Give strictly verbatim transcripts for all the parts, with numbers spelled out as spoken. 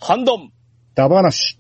ハンドンダ話。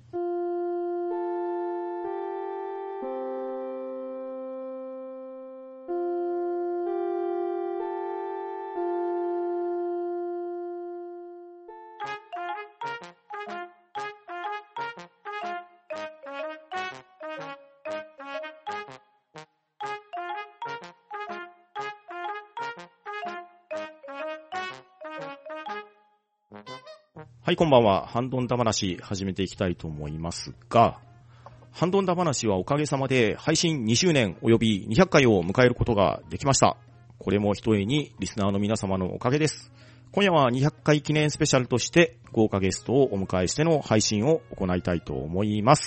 はい、こんばんは。ハンドンダ話始めていきたいと思いますが、ハンドンダ話はおかげさまで配信にしゅうねん及びにひゃっかいを迎えることができました。これもひとえにリスナーの皆様のおかげです。今夜はにひゃっかい記念スペシャルとして豪華ゲストをお迎えしての配信を行いたいと思います。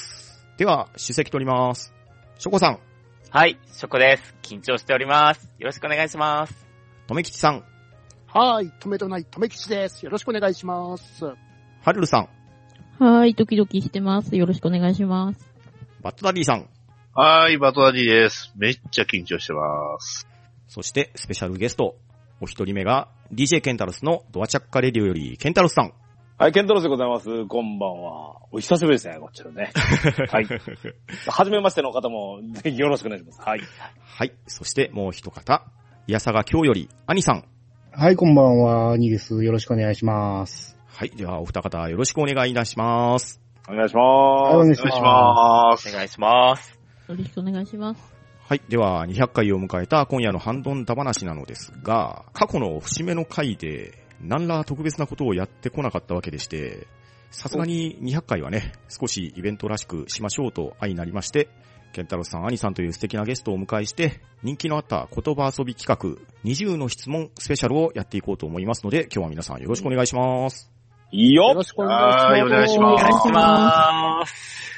では、出席取ります。ショコさん。 はい、ショコです。緊張しております。よろしくお願いします。 とめきちさん。 はい、止めとないとめきちです。よろしくお願いします。 はるるさん。 はい、ドキドキしてます。よろしくお願いします。 バットダディさん。 はい、バトダディです。めっちゃ緊張してます。 そして、スペシャルゲスト、お一人目が、ディージェー ケンタロスのドアチャッカレディオより、ケンタロスさん。 はい、ケンタロスでございます。こんばんは。お久しぶりですね、こっちのね。はい。はじめましての方も、ぜひよろしくお願いします。はい。 はい。そして、もう一方、いやさが今日より、アニさん。 はい、こんばんは、アニです。よろしくお願いします。 はい。では、お二方、よろしくお願いいたします。 お願いします。 お願いします。 お願いします。 よろしくお願いします。 はい。では、にひゃっかいを迎えた今夜のハンドンダ話なのですが、過去の節目の回で、何ら特別なことをやってこなかったわけでして、さすがににひゃっかいはね、少しイベントらしくしましょうと相なりまして、ケンタロスさん、アニさんという素敵なゲストをお迎えして、人気のあった言葉遊び企画、にじゅうの質問スペシャルをやっていこうと思いますので、今日は皆さんよろしくお願いします。 いいよ。 よろしくお願いします。 はい、お願いします。 お願いします。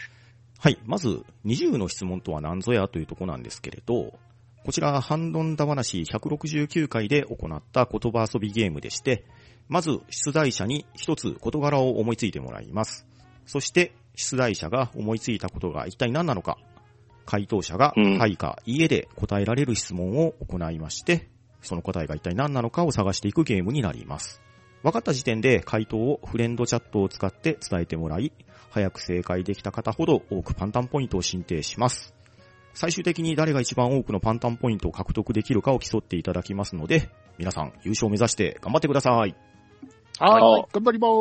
はい。まず、にじゅうの質問とは何ぞやというところなんですけれど、こちら、ハンドンダ話ひゃくろくじゅうきゅうかいで行った言葉遊びゲームでして、まず、出題者に一つ事柄を思いついてもらいます。そして、出題者が思いついたことが一体何なのか、回答者がはいかいいえで答えられる質問を行いまして、その答えが一体何なのかを探していくゲームになります。分かった時点で回答をフレンドチャットを使って伝えてもらい、早く正解できた方ほど多くパンタンポイントを申請します。最終的に誰が一番多くのパンタンポイントを獲得できるかを競っていただきますので、皆さん優勝を目指して頑張ってください。 はい、頑張ります。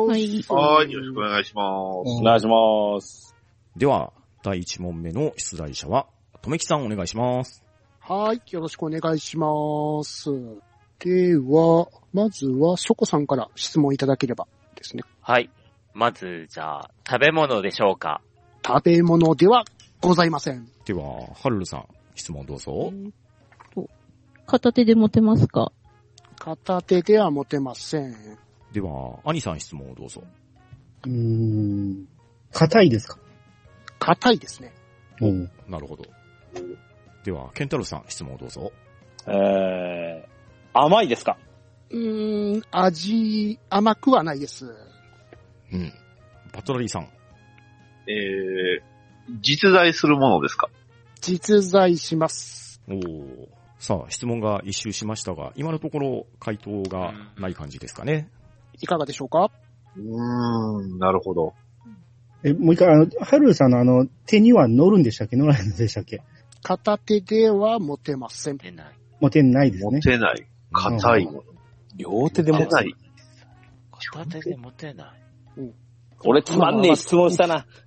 はい。 はい、よろしくお願いします。 お願いします。 では、だいいち問目の出題者は、とめきさんお願いします。 はい、よろしくお願いします。では、まずは、ショコさんから質問いただければですね。 はい。まず、じゃあ、食べ物でしょうか？ 食べ物ではございません。 では、はるるさん、質問どうぞ。 えーと片手で持てますか？ 片手では持てません。 では、アニさん質問をどうぞ。 うーん。硬いですか？ 硬いですね。 うん。 なるほど。では、ケンタロウさん質問をどうぞ。 えー、甘いですか？ うーん、味、甘くはないです。 うん。バトラリーさん。 えー、実在するものですか？ 実在します。 おー。さあ、質問が一周しましたが、今のところ回答がない感じですかね。 いかがでしょうか？ うーん、なるほど。 え、もう一回、あの、ハルルさんのあの、手には乗るんでしたっけ？乗らないんでしたっけ？ 片手では持てません。 出ない。 持てないです持ね。 てない。硬いもの。 両手で持てない。 片手で持てない。 俺つまんねえ質問したな。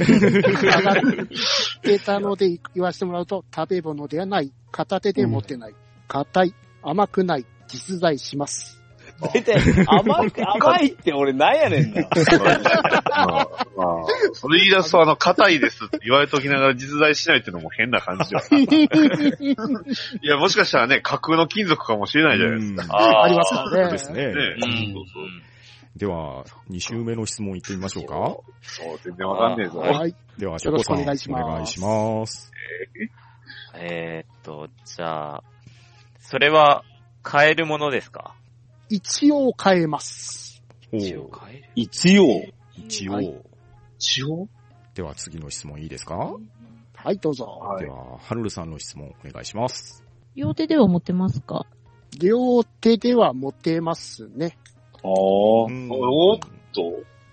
出たので言わせてもらうと、食べ物ではない。片手で持てない。硬い。甘くない。実在します。 出て、甘く、甘いって俺なんやねんな。 まあ、まあ、それ言い出すとあの、硬いですって言われときながら実在しないっていうのも変な感じよ。いや、もしかしたらね、架空の金属かもしれないじゃないですか。 あありますからね。 ですね。 ね、 うんそうそう。 では、に週目の質問いってみましょうか。 そう、全然わかんねえぞ。 はい。 では、ショコさん、 よろしくお願いしますお願いします。 えーっと、じゃあ、それは、買えるものですか？ 一応変えます。 一応買える。 一応。 一応。 はい一応では、次の質問いいですか？ はい、どうぞ。 はいでは、はるるさんの質問お願いします。 両手では持てますか？ 両手では持てますね。 あー。 うんおっと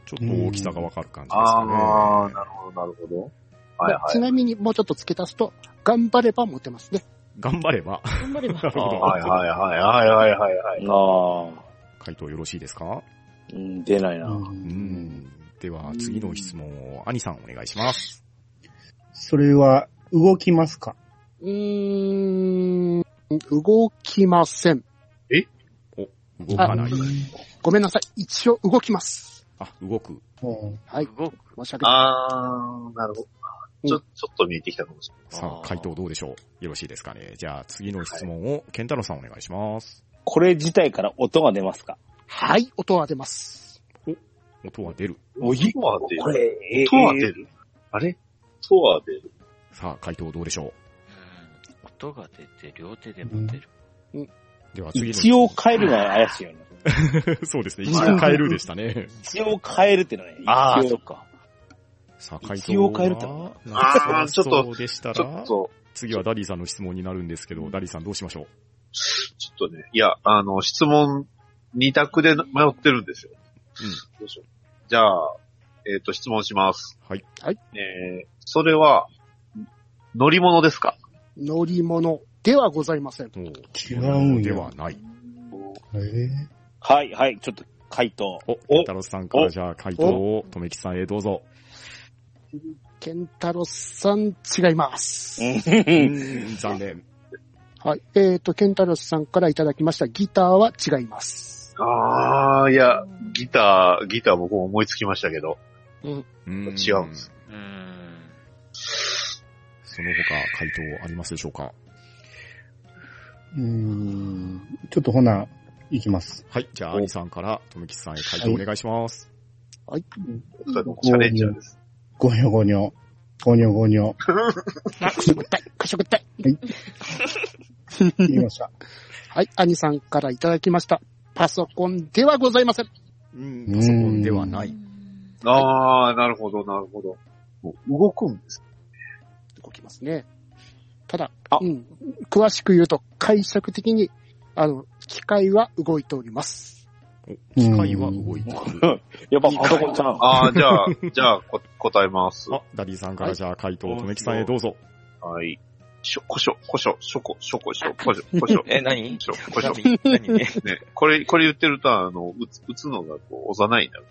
ちょっと大きさがわかる感じですかね。 ああ、なるほど、なるほど。はいはい。 ちなみにもうちょっと付け足すと、頑張れば持てますね。 頑張れば。 頑張れば。 なるほど。 はいはいはいはいはいはいはい。 ああ。 回答よろしいですか？ うん、出ないな。 ううんん。では、次の質問を、兄さんお願いします。 それは、動きますか？ うーん、動きません。 動かない。 ごめんなさい。一応動きます。 あ、動く。 うんはい。 動く。 申し訳ない。 あー、なるほど。ちょ、ちょっと見えてきたかもしれない。 さあ、回答どうでしょう？よろしいですかね。じゃあ、次の質問を、ケンタロウさんお願いします。 これ自体から音が出ますか？ はい。音は出ます。 音は出る。 おい、 音は出る。 これ、え音は出る。あれ音は出る。 さあ、回答どうでしょうん音が出て、両手で持てる。 う？では、次の。 一応変えるのは怪しいよね。 そうですね。一応変えるでしたね。 一応変えるっていうのはね。 ああ、 一応そっか。 さあ、回答一応変えるってはあーちょっとそうでしたらちょっ、と、 次はダディさんの質問になるんですけど、ダディさんどうしましょう？ ちょっとね、いや、あの、質問二択で迷ってるんですよ。 うん。 どうしよう。じゃあ、えっ、と、質問します。 はい。 はい。 えー、それは、乗り物ですか？ 乗り物ではございません。 おう違うんやではない。 えーはい、はい、ちょっと回答。 お、ケンタロウさんからじゃあ回答を、とめきさんへどうぞ。 ケンタロスさん違います。 うーん、残念。 はい。えっ、と、ケンタロスさんからいただきましたギターは違います。 あー、いや、ギター、ギター僕も思いつきましたけど、 うーん違うんです。 うーん。 その他回答ありますでしょうか？ うーん。ちょっとほな、いきます。 はい。じゃあ、兄さんから、とめきさんへ回答お願いします。 お二人のチャレンジャーです。 ごにょごにょ。ごにょごにょ。 あ、くしゃくったい、くしゃくったい。 言いました。 はい。兄さんからいただきました。パソコンではございません。 うん、パソコンではない。 あー、なるほど、なるほど。もう動くんです。 動きますね。ただ、 あうん、詳しく言うと解釈的に、あの、機械は動いております。 お機械は動いている。 やっぱパソコンちゃん。 あー、じゃあ、じゃあ、こ答えます。 あ、ダディさんからじゃあ回答、とめきさんへどうぞ。 はい。しょ、こしょ、こしょ、しょこ、しょこしょ、こしょ、こしょ。 え、何しょ、こしょ。 何何ね。 ね、これ、これ言ってると、あの、打つ、打つのが、こう、幼いな。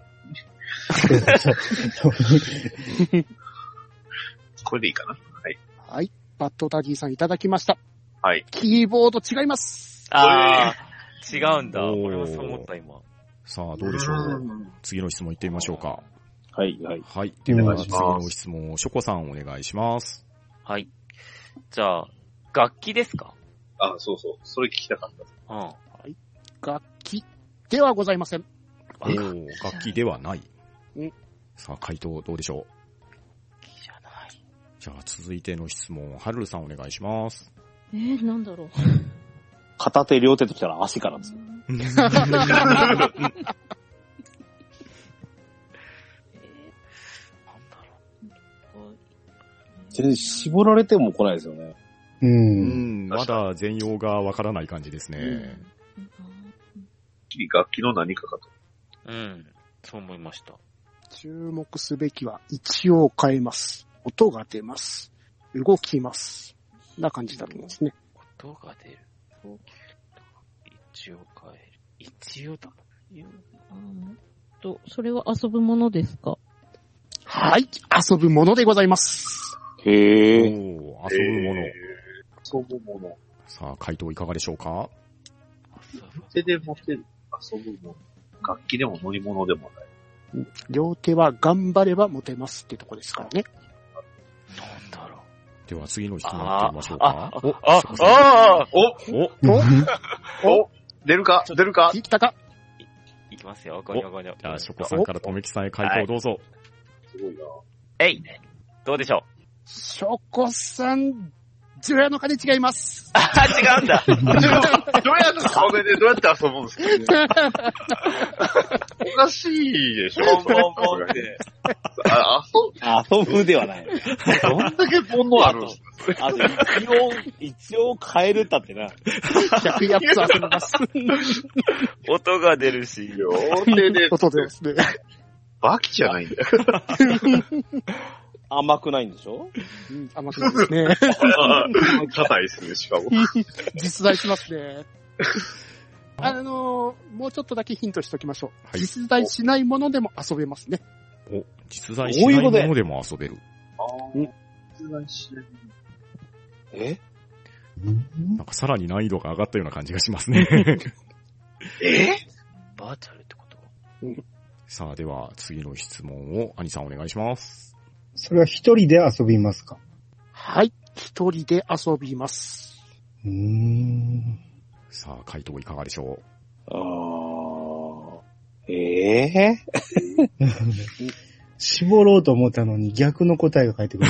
これでいいかな。はい。 はい。バッドダディさんいただきました。 はい。 キーボード違います。 ああ、違うんだ。 おー俺もそう思った今。 さあ、どうでしょう。次の質問行ってみましょうか。 はい、はい。 はい。では、 お願い次しますの質問を、ショコさんお願いします。 はい。じゃあ、楽器ですか？ あ、そうそう。それ聞きたかった。 うん。 楽器ではございません。 おー楽器ではないうん。 さあ、回答どうでしょう。 楽器じゃない。 じゃあ、続いての質問、はるるさんお願いします。 えー、なんだろう。 片手、両手ときたら足からですよ。 なんだろう。 全然絞られても来ないですよね。 う。 うんん、まだ全容がわからない感じですね。 楽器の何かかと。 うん。そう思いました。 注目すべきは一応変えます。音が出ます。動きます。な感じだと思いますね。 音が出る。一応変える。一応だ。 あのと、それは遊ぶものですか？ はい。遊ぶものでございます。 おへえ。 ー遊ぶもの。 えー遊ぶもの。 さあ、回答いかがでしょうか？ 手で持てる。遊ぶもの。楽器でも乗り物でもない。 両手は頑張れば持てますってとこですからね。 なんだろう。 では、次の質問行ってみましょうか。 あ、あ、ああおおお出るか出るかいったかいきますよ、ごにょごにょ。 じゃあ、ショコさんからとめきさんへ回答どうぞ。 すごいな。 えいどうでしょう？ ショコさん、ジュラの鐘違います。 あ、違うんだ。 どうやって壁でどうやって遊ぶんですかおかしいでしょポンポンポンって。 あ、 遊ぶではない。 遊、どんだけ煩悩あるんですかあと、一応、一応変えるったってな。 ひゃくやっつ遊びます。 音が出るし。 両手で。 音でですね。 バキじゃないんだよ。 甘くないんでしょ？ うん、甘くないですね。 硬いですね、しかも。 実在しますね。あのー、もうちょっとだけヒントしておきましょう。はい、実在しないものでも遊べますね。 お、実在しないものでも遊べる。 ああ、実在しない。 え？ なんかさらに難易度が上がったような感じがしますね。 え？バーチャルってこと？ うん、 さあ、では次の質問を兄さんお願いします。 それは一人で遊びますか？ はい、一人で遊びます。 うーん。 さあ、回答いかがでしょう？あー、えー、 絞ろうと思ったのに逆の答えが返ってくる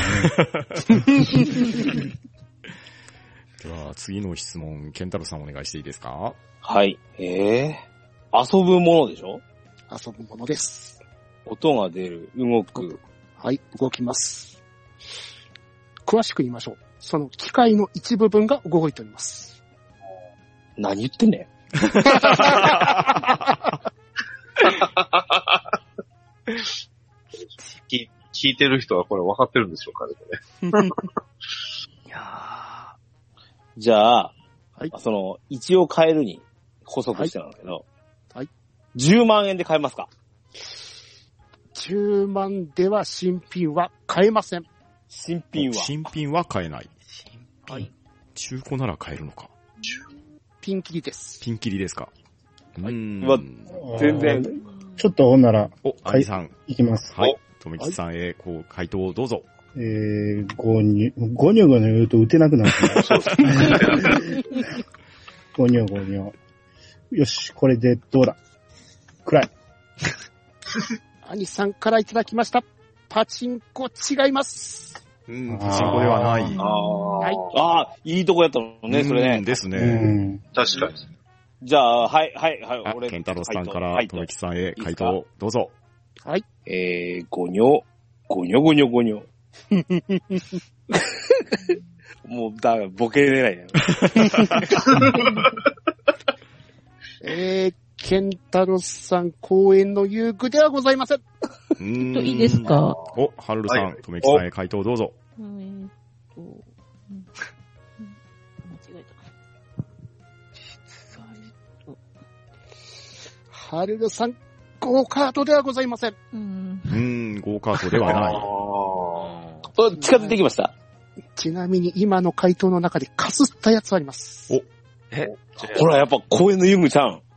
ね。 では、次の質問、ケンタロウさんお願いしていいですか？ はい。えー、遊ぶものでしょ？ 遊ぶものです。 音が出る、動く。 はい、動きます。詳しく言いましょう。その機械の一部分が動いております。 何言ってんねん。 聞, 聞いてる人はこれ分かってるんでしょうかね、こいやじゃあ、 はい、 その、一応買えるに補足してなんだけど、 はい。 じゅうまんえんで買えますか？ じゅうまんでは新品は買えません。 新品は新品は買えない。 新品、はい、 中古なら買えるのか。 ピンキリです。 ピンキリですか。 はい、うーん。全然。 ちょっとほんなら。 お、兄さん。 いきます。 はい。とめきちさんへ、こう、回答をどうぞ。 えー、ゴニョ、ゴニョゴニョ言うと打てなくなる。そうですね。ゴニョゴニョ。よし、これでどうだ？暗い。 兄さんからいただきました。パチンコ違います。 うん、パチンコではない。 ああ、はい、ああ、いいとこやったのね、それね。 ですね。 うん、 確かに。 じゃあ、はい、はい、はい、 俺。ケンタロウさんから、とめきさんへ回答、どうぞ。 はい。 えー、ゴニョ、ゴニョゴニョゴニョ。もう、だから、ボケれないね。 えー、ケンタロウさん、公園の遊具ではございません。 うん。いいですか？ お、ハルルさん、とめきさんへ回答どうぞ。 えーっと、うん、間違えた。 ハルルさん、ゴーカートではございません。 うん。 うーん、ゴーカートではない。 あ近づいてきました。 ちなみに今の回答の中でかすったやつあります。 お、 え、ほら、やっぱ公園の遊具ちゃん。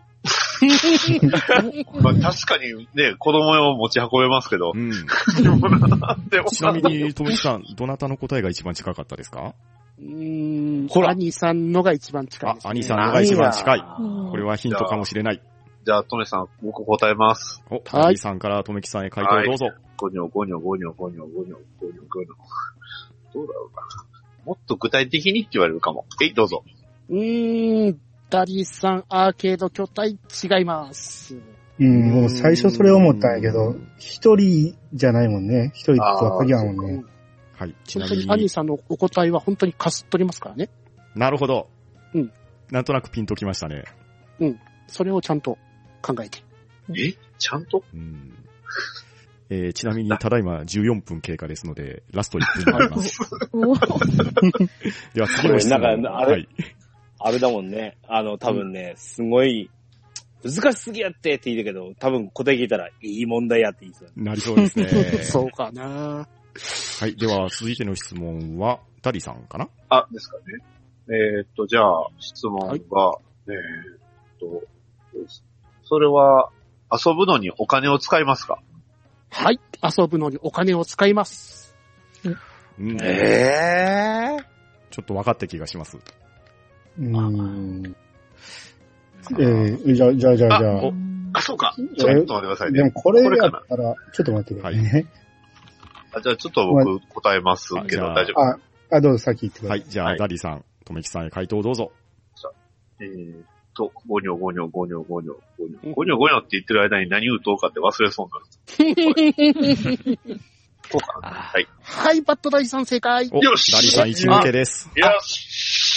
まあ、確かにね、子供用持ち運べますけど。 うん、 でもちなみに、とめきさん、どなたの答えが一番近かったですか？ うーん、ほら。兄さんのが一番近いです、ね。 あ、兄さんのが一番近い。これはヒントかもしれない。 じゃあ、トメさん、僕答えます。 お、はい。兄さんからとめきさんへ回答どうぞ。 ゴニョゴニョゴニョゴニョゴニョゴニョゴニョ。どうだろうな。もっと具体的にって言われるかも。えい、どうぞ。 うーん、ダリーさん、アーケード筐体違います。 うん、もう最初それ思ったんやけど、一人じゃないもんね。一人とは限らんもんね。 はい。 ちなみに、アニーさんのお答えは本当にかすっとりますからね。 なるほど。 うん。 なんとなくピンときましたね。 うん。それをちゃんと考えて。 えちゃんと、 うんえー、ちなみに、ただいまじゅうよんぷん経過ですので、ラストいっぷんになります。では次の質問。 なんか、あれ、 はい、 あれだもんね。あの、多分ね、すごい、難しすぎやってって言うけど、多分答え聞いたら、いい問題やって言いそう。 なりそうですね。 そうかな。 はい。では、続いての質問は、ダリさんかな？ あ、ですかね。えー、っと、じゃあ、質問が、はい、えー、っと、それは、遊ぶのにお金を使いますか？ はい。遊ぶのにお金を使います。 うん、 えー、 ちょっと分かった気がします。 うーん。えー、じゃあ、じゃあ、じゃあ、じゃあ。 あ、そうか。ちょっと待ってくださいね。 でもこれやったら、ちょっと待ってくださいね。はい、 あじゃあ、ちょっと僕答えますけど、大丈夫あ、あ、どうぞ先言ってください。 はい。じゃあ、はい、ダリさん、とめきさんへ回答どうぞ。 えーと、ゴニョゴニョゴニョゴニョゴニョゴニョゴニョって言ってる間に何打とうかって忘れそうになる。そうかな。はい。 はい、バットダリさん正解。 よしダリさん一抜けです。 よし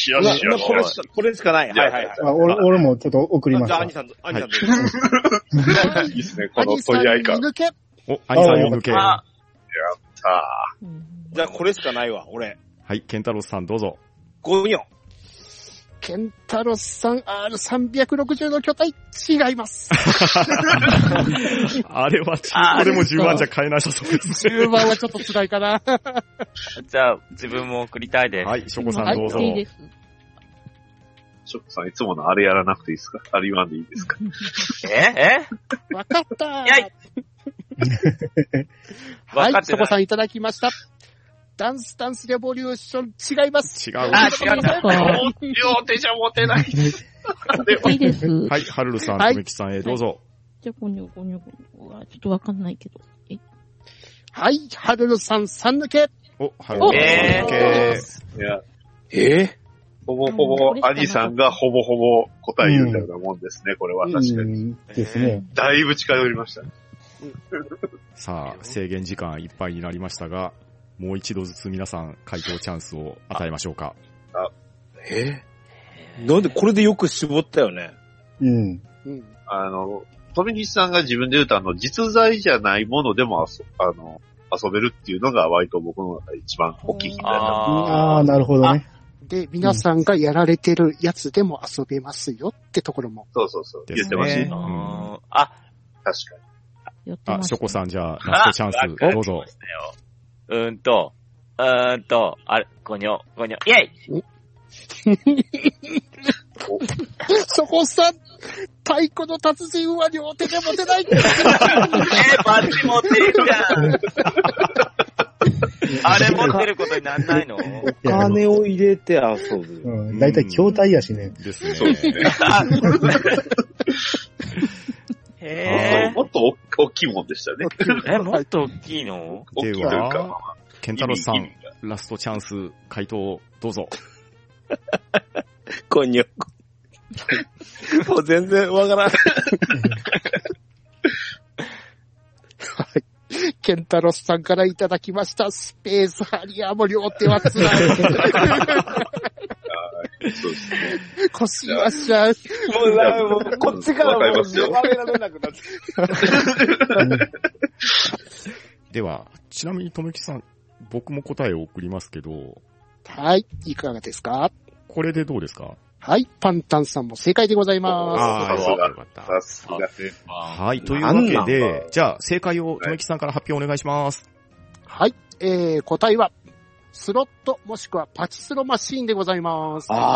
しよしよし。 これしか、これしかない。はいはいはい。 あ俺俺もちょっと送りましじゃあ、 た。 兄さん、兄さんどうぞ。 いいっすね、この取り合い感。 抜け。 お、兄さん見抜け。 さあ。 じゃあ、これしかないわ、俺。 はい、ケンタロスさんどうぞ。 ゴニョ。 ケンタロスさん アールさんびゃくろくじゅう の巨体、違います。 あれは、これもじゅうまんじゃ買えなさそうですね。 じゅうまんはちょっと辛いかな。 じゃあ、自分も送りたいです。 はい、ショコさんどうぞ。 はい、いいです。 ショックさん、いつものあれやらなくていいですか？あれ言わんでいいですか？ ええわかったー。 やいはい、 わかってないそこさんいただきました。ダンスダンスレボリューション違います。 違う。 あ、違った。 両手じゃ持てない。 いいです。 はい、ハルルさん、 はいとめきさんへどうぞ。 じゃあ、ゴニョゴニョゴニョは、ちょっとわかんないけど。えはい、ハルルさんさん抜け。 お、ハルルさんえー抜け。 いや、 えほぼほぼ、アニさんがほぼほぼ答え言うたようなもんですね、これは確かうに。 んですね。 だいぶ近寄りましたね。 さあ、制限時間いっぱいになりましたが、もう一度ずつ皆さん回答チャンスを与えましょうか。 えなんでこれでよく絞ったよね。 うん。 うん。 あの、富西さんが自分で言うと、あの、実在じゃないものでも遊、あの、遊べるっていうのが割と僕の中で一番大きいヒントだった。 ああ、なるほどね。 で、皆さんがやられてるやつでも遊べますよってところも。 そうそうそう。 ですね言ってましたね。 うんあ、 確かに。 あ、 やってましたショコさんじゃあ、ラストチャンス、どうぞ。 うーんと、うーんと、あれ、ゴニョ、ゴニョ、イェイそこさん、太鼓の達人は両手で持てない。 えー、バッチ持ってるじゃん。あれ持ってることになんないの？ お金を入れて遊ぶ。 うん。だいたい筐体やしね。 ですね。 そうですね。 へもっと大きいもんでしたね。 ー。え、もっと大きいの？ 大きいというか、 ケンタロスさん意味意味が、 ラストチャンス、回答、どうぞ。 ゴニョ。もう全然わからん。 ケンタロスさんからいただきました。スペースハリアーも両手は辛い。 そうですね。 腰はしちゃう。 もうな、もうこっちからもうわけられなくなって。 では、ちなみにとめきさん、僕も答えを送りますけど、 はい、いかがですか？ これでどうですか？ はい、パンタンさんも正解でございまああ、 さすがよかった。 さすがね。 はい、というわけなんなんでだ、 じゃあ、正解をとめきさんから発表お願いします。 す。はい、えー、答えは、スロットもしくはパチスロマシーンでございます。 あ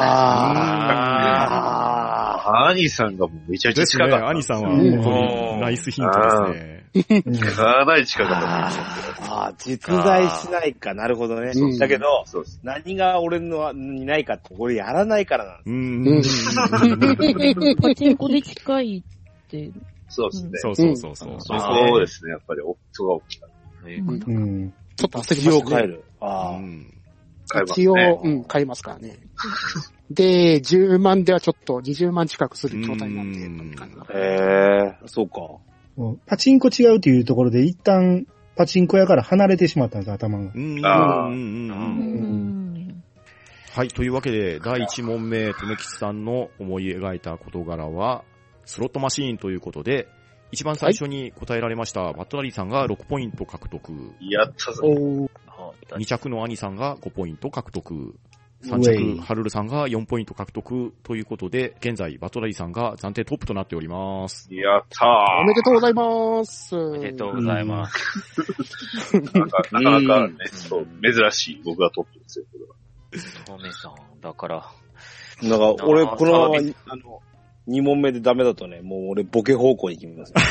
あー、兄さんがもうめちゃめちゃですね、 近かった。 兄さんはうん本当にナイスヒントですね。 かなり近かった。 ああ、実在しないか。なるほどね。 うんだけど、 そうです。 何が俺のにないかって、俺やらないからなんうーん。 うんパチンコで近いって。 そうですね。 そうそうそうそう。 うんそうですね。やっぱり、おそこが大きかっうん。 ちょっと焦り一応ましたね。 帰る。ああ。 うんた。買います一応、 ね。 うん、買いますからね。で、じゅうまんではちょっとにじゅうまん近くする状態なんで、 うんへえ、そうか。 パチンコ違うというところで一旦パチンコ屋から離れてしまったんです、頭が。 うんあーうんうんううんん。 はい、というわけで、だいいち問目、とめきちさんの思い描いた事柄は、スロットマシーンということで、一番最初に答えられました、バットダディさんがろくポイント獲得、 やったぞ。 おーに着の兄さんがごポイント獲得、さんウェイ着、ハルルさんがよんポイント獲得ということで、現在、バットダディさんが暫定トップとなっております。 やったおめでとうございます。 おめでとうございます。 ー。なんか、なかなかね、そう、珍しい僕がトップですよ、これは。 トメさん、だから、 なんか、俺、 あーこのままサービス、 あの、に問目でダメだとね、もう俺、ボケ方向に行きます。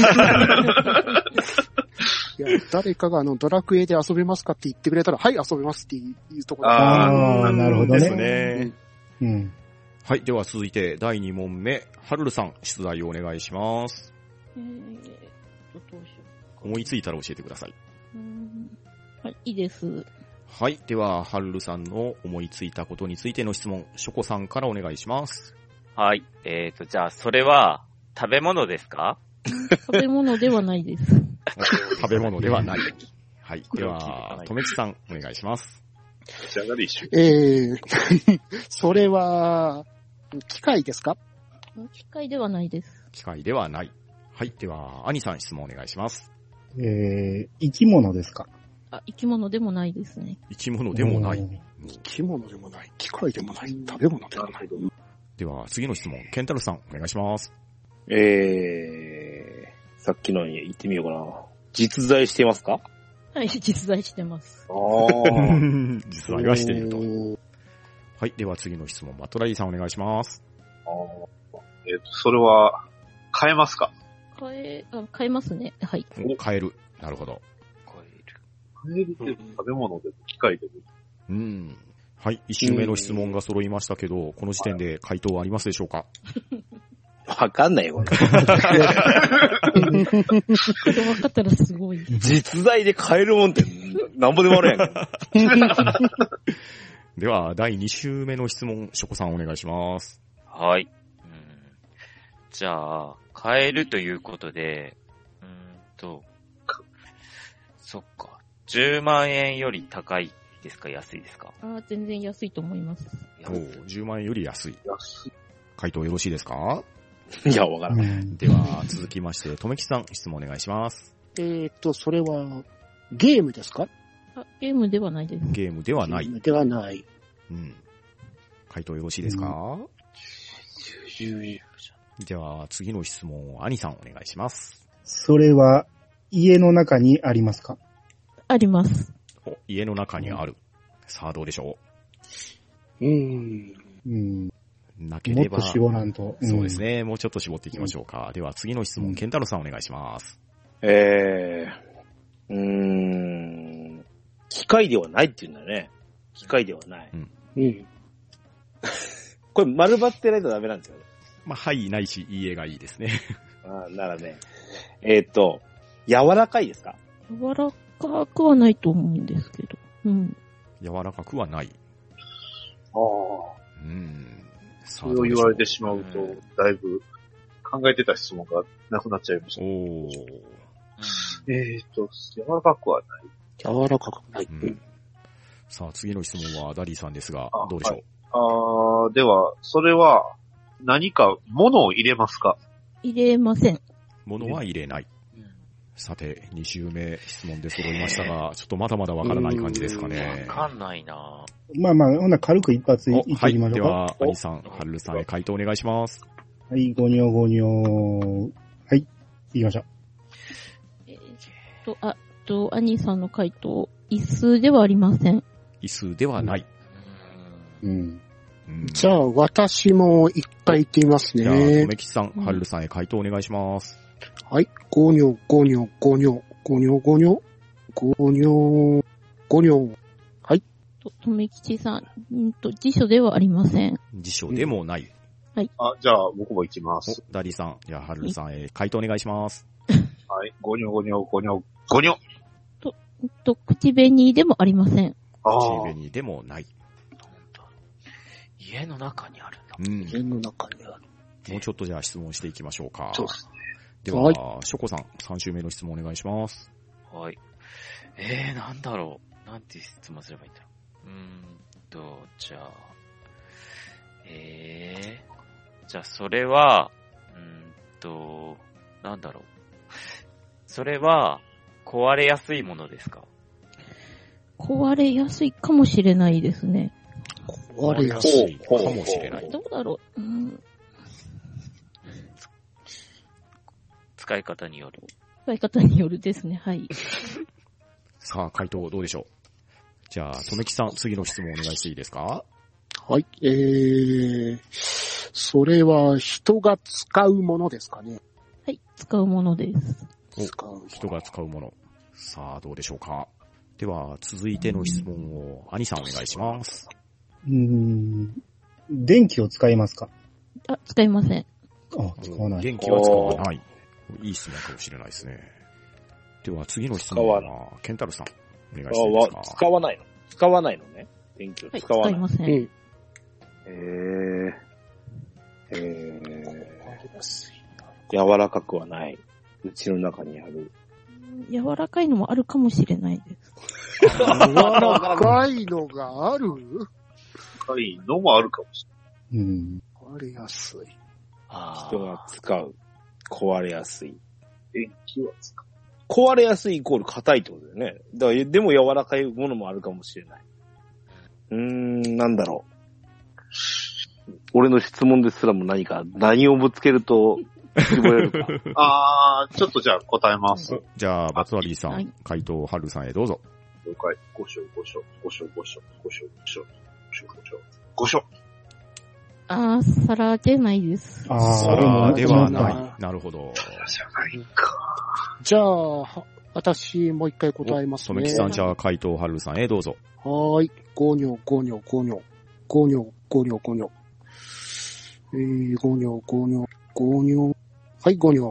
いや、誰かがあの、ドラクエで遊べますかって言ってくれたら、はい、遊べますっていうところあああ、なるほどですね。 ね。 うん。 はい、では続いてだいに問目、ハルルさん、出題をお願いします。 えーと、どうしようか。 思いついたら教えてください。 うんはい、いいです。 はい。では、ハルルさんの思いついたことについての質問、ショコさんからお願いします。 はい。えーと、じゃあ、それは、食べ物ですか？ 食べ物ではないです。 食べ物ではない。はい。でこれを聞いていかはない、ととめきさん、お願いします。 立ち上がり一緒。 えー、それは、機械ですか？ 機械ではないです。 機械ではない。はい。では、兄さん質問お願いします。 えー、生き物ですか？ あ、生き物でもないですね。 生き物でもない。 生き物でもない。機械でもない。食べ物でもない。 では、次の質問、ケンタロウさん、お願いします。 えー、さっきのに言ってみようかな。実在していますか？ はい、実在してます。 ああ。 実在はしていると。はい。では次の質問、マトライさんお願いします。 あえっ、ー、と、それは、買えますか？ 買え、あ、買えますね。はい。 お、買える。なるほど。 買える。買えるって食べ物でも機械でも。 うん。はい。一周目の質問が揃いましたけど、この時点で回答はありますでしょうか？ わかんないよ、これ。 これ分かったらすごい。 実在で買えるもんって、なんぼでもあるやんか。 では、だいに週目の質問、ショコさんお願いします。 はい。うん、じゃあ、買えるということで、うーんと、そっか。じゅうまん円より高いですか、安いですか？ あ、全然安いと思います。 おじゅうまん円より安い。 安い。 回答よろしいですか？ いや、わからない。 では、続きまして、とめきさん、質問お願いします。 えーと、それは、ゲームですか？ あ、ゲームではないです。 ゲームではない。 ゲームではない。 うん。回答よろしいですか？ うん、 では、次の質問、兄さんお願いします。 それは、家の中にありますか？ あります。 お、家の中にある。さあ、どうでしょうーん。 うん。 なければ。 もっと絞らんと。 うん、そうですね。もうちょっと絞っていきましょうか。うん、では、次の質問、ケンタロウさんお願いします。 えー、うーん。機械ではないって言うんだよね。機械ではない。 うん。 うん。 これ丸張ってないとダメなんですよね。 まあ、はいないし、いいえがいいですね。 ああ、ならね。えーっと、柔らかいですか？ 柔らかくはないと思うんですけど。うん。 柔らかくはない。 ああ。 うん。 それを言われてしまうと、だいぶ考えてた質問がなくなっちゃいました。 おー。 えーと、柔らかくはない。 柔らかくない。 うん、さあ、次の質問はダディさんですが、どうでしょう？ あ、はい、あでは、それは何か物を入れますか？ 入れません。 物は入れない。さて、に週目質問で揃いましたが、ちょっとまだまだわからない感じですかね。 わかんないなぁ。 まあまあ、ほんな軽く一発いってはい、 きましょうか。 では、兄さん、はるさんへ回答お願いします。 はい、ごにょごにょ。はい、行きましょう。 えー、っと、あ、と、兄さんの回答、椅子ではありません。 椅子ではない。 うん。うん、じゃあ、私も一回言ってみますね。 じゃあ、とめきちさん、はるさんへ回答お願いします。 はい。ごにょ、ごにょ、ごにょ、ごにょ、ごにょ、ごにょ、ごにょ。はい。 と、とめきちさん、んと、辞書ではありません。 辞書でもない。 はい。 あ、じゃあ、僕も行きます。 ダディさん、じゃあ、はるさんへ回答お願いします。 はい。ごにょ、ごにょ、ごにょ、ごにょ。 と、と、口紅でもありません。 口紅でもない。 家の中にあるんだ。うん。 家の中にある。 もうちょっとじゃあ質問していきましょうか。 そうですね。 では、はい、ショコさん、さん週目の質問お願いします。 はい。えー、なんだろう。なんて質問すればいいんだろう。うーんと、じゃあ、えー、じゃあそれは、うーんと、なんだろう。それは、壊れやすいものですか？ 壊れやすいかもしれないですね。 壊れやすいかもしれない。 どうだろう。うん、 使い方による。 使い方によるですね。はい。 さあ、回答どうでしょう？じゃあ、とめきさん、次の質問お願いしていいですか？ はい。えー、それは人が使うものですかね？ はい、使うものです。 使う。 人が使うもの。さあ、どうでしょうか？では、続いての質問を、兄さんお願いします。 うーん、電気を使いますか？ あ、使いません。 あ、使わない。 電気は使わない。いい質問かもしれないですね。では、次の質問は、ケンタルさん、お願いしていいですか？ 使わないの使わないのね。電気を使わない。 はい、使いません。 えー、えー、柔らかくはない。うちの中にある。 柔らかいのもあるかもしれないです。 柔らかいのがある高いのもあるかもしうん。 壊れやすい。 人が使う。壊れやすい。 れない。電気は使う。 壊れやすいイコール硬いってことだよね。だからでも柔らかいものもあるかもしれない。うーん、なんだろう。俺の質問ですらも何か、何をぶつけると絞れるか。 あー、ちょっとじゃあ答えます。 おじゃあ、バツワリーさん、 はい回答はるさんへどうぞ。 了解。ごしょ、ごしょ、ごしょ、ごしょ、ごしょ、ごしょ、ごしょ、ごしょ、ごしょ。 あー、皿じゃないです。 ああ、 さでもあ、ではなないい。なるほど。 じゃないか。 じゃあ、は私もう一回答えますね。 とめきさん、じゃあ、回答はるさんへどうぞ。 はーい。ゴニョ、ゴニョ、ゴニョ。ゴニョ、ゴニョ、ゴニョ。えー、ゴニョ、ゴニョ、ゴニョ。はい、ゴニョ。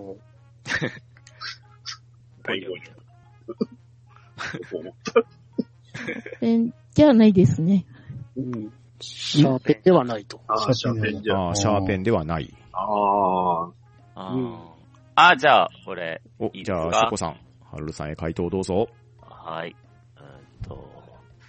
はい、ごにょ。思った。 ペンじゃないですね。 うん。シャーペンではないと。 あー、シャーペンじゃん。 ああ、シャーペンではない。 あー。 あうんー、あー、じゃあ、これ。 お、 いいですかじゃあ、ショコさん、はるさんへ回答どうぞ。 はい。うーんと、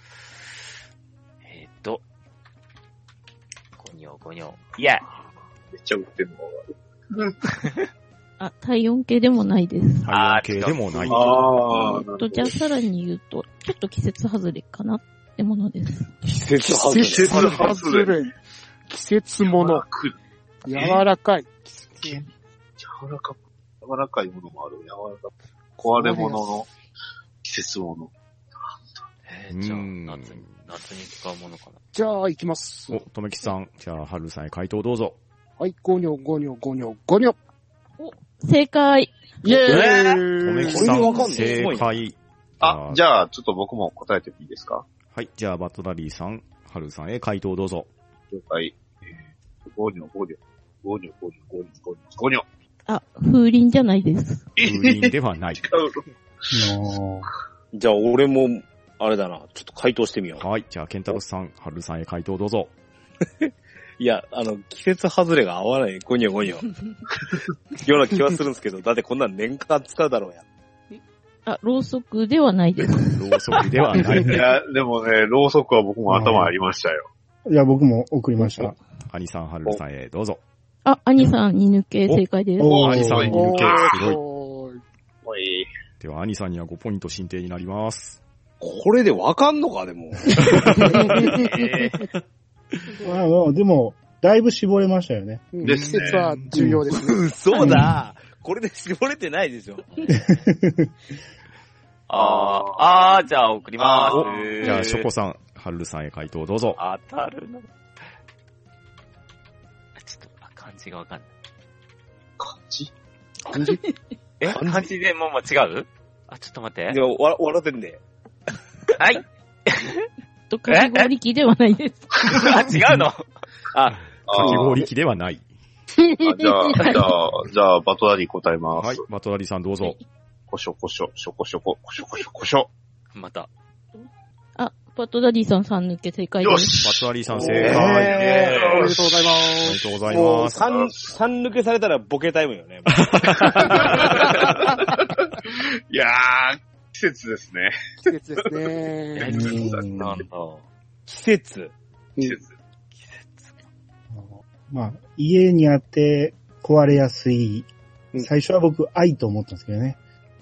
えーっと、ゴニョゴニョ。いや、 めっちゃ売ってんのがあ、体温計でもないです。 体温計でもない。 あー、 えっと、じゃあさらに言うと、ちょっと季節外れかなってものです。 季節外れ。 季節外れ。季節もの。 く柔らかい。 柔らか、柔らかいものもある。柔らか。壊れ物の季節もの。 えー、じゃあ、 うーん夏に、夏に使うものかな。 じゃあ、行きます。 お、とめきさん、じゃあ、はるさんへ回答どうぞ。 はい、ゴニョ、ゴニョ、ゴニョ、ゴニョ。 正解。 イェとーイめきさん、 これでわかんの正解。 あ、じゃあ、ちょっと僕も答えてもいいですか？ はい、じゃあ、バトダリーさん、はるさんへ回答どうぞ。 了解。えー、ゴニョ、ゴニョ、ゴニョ、ゴニョ、ゴニョ、ゴニョ、ゴニョ。 あ、風鈴じゃないです。 風鈴ではない。 違う。 あじゃあ俺も、あれだな、ちょっと回答してみよう。 はい、じゃあ、ケンタロスさん、はるさんへ回答どうぞ。 いや、あの、季節外れが合わない、ゴニョゴニョ。ような気はするんですけど、だってこんなん年間使うだろうや。 あ、ろうそくではないです。 ろうそくではない。 いや、でもね、ろうそくは僕も頭ありましたよ。 あ。いや、僕も送りました。 アニさん、はるさんへどうぞ。 あ、兄さんに抜け正解です。 おアニさんに抜け、すごい。 おーい。 おい。 では、アニさんにはごポイント進呈になります。 これでわかんのか、でも。 えー、 ああでも、だいぶ絞れましたよね。 うんですね季節は重要ですね。 嘘だ。これで絞れてないでしょ。 あー、あー、じゃあ送りまおーす。 じゃあ、ショコさん、はるさんへ回答どうぞ。 当たるな。ちょっと、あ漢字がわかんない。 漢字漢字え漢字でもうもう違うあ、ちょっと待って。 でも、わ、笑ってんで。 はい。 と、かき氷機ではないです。 あ、違うのあ、 かき氷機ではない。 あじゃあ、じゃあ、じゃあ、バトラリー答えます。 はい、バトダリーさんどうぞ。 こしょこしょ、しょこしょこ、こしょこしょこしょ。 また。 あ、パットダディさんさん抜け正解でよす。 バしトダリーさん正え解。 ーおめでとうございまおめす。 でとうございもう、 ます。 三、三抜けされたらボケタイムよね。 いやー、季節ですね。 季節ですね。 うんなんだ。 季節。 季節。 まあ、家にあって壊れやすい。最初は僕、愛と思ったんですけどね。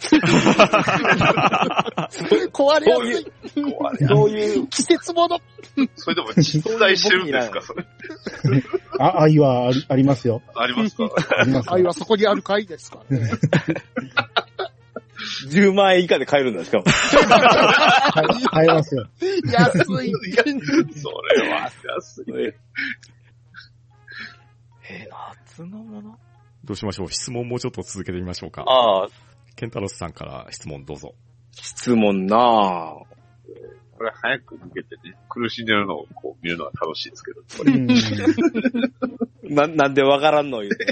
壊れやすい。 壊れそういう、 季節もの。 それでも実在してるんですかそれ。 あ、愛はありありますよ。 ありますかありますよ愛はそこにあるかいですかね。 じゅうまん円以下で買えるんだ、しかも。 はい買えますよ。 安い。 それは安い。 えー、夏のものどうしましょう。質問もうちょっと続けてみましょうか。 ああ、 ケンタロスさんから質問どうぞ。 質問なぁ。 これ早く抜けてね、苦しんでるのをこう見るのは楽しいですけど、これ。 うんな、なんでわからんの言うて。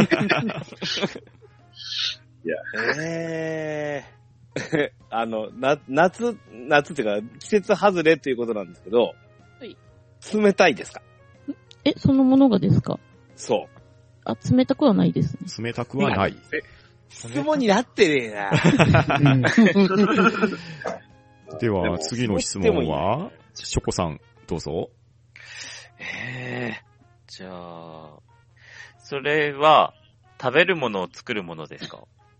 いや。 えー、あの、な、夏、夏っていうか、季節外れということなんですけど、 はい冷たいですか？ え、そのものがですか？ そう。 あ、冷たくはないですね。 冷たくはない。 質問になってねえな。 うんでは、次の質問は、ショコさん、どうぞ。 ええー、じゃあ、それは、食べるものを作るものですか？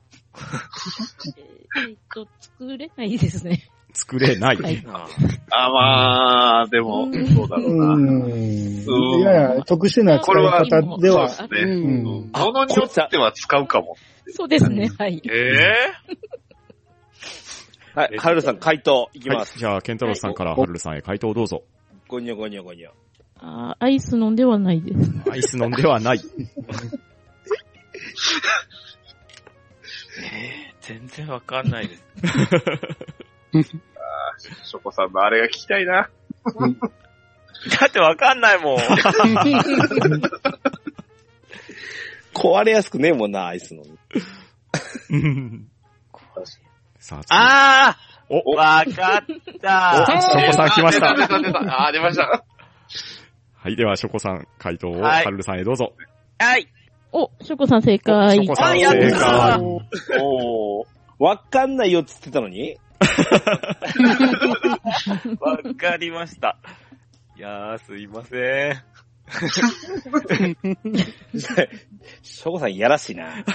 えーっと、作れないですね。 作れない。 はい。 あ、まあ、でも、そうだろうな。 うん。いやいや、特殊な使い方では。 そうですね。 うん。 ものによっては使うかも。 そうですね、はい。 ええー、はい、ハルルさん回答いきます。 はい、じゃあ、ケンタロスさんからハルルさんへ回答をどうぞ。 ゴニョゴニョゴニョ。 あ、アイス飲んではないです。 アイス飲んではない。 えー、全然わかんないです。 あショコさんのあれが聞きたいな。 だってわかんないもん。 壊れやすくねえもんな、アイスの。 さあーおわかったおショコさん来ました。 出た出たあー、出ました。 はい、では、ショコさん、回答を、 はい、 ハルルさんへどうぞ。 はい。 お、ショコさん正解。 ショコさん正解。 おー。わかんないよっつってたのにわかりました。いやー、すいません。 ショコさんいやらしいな。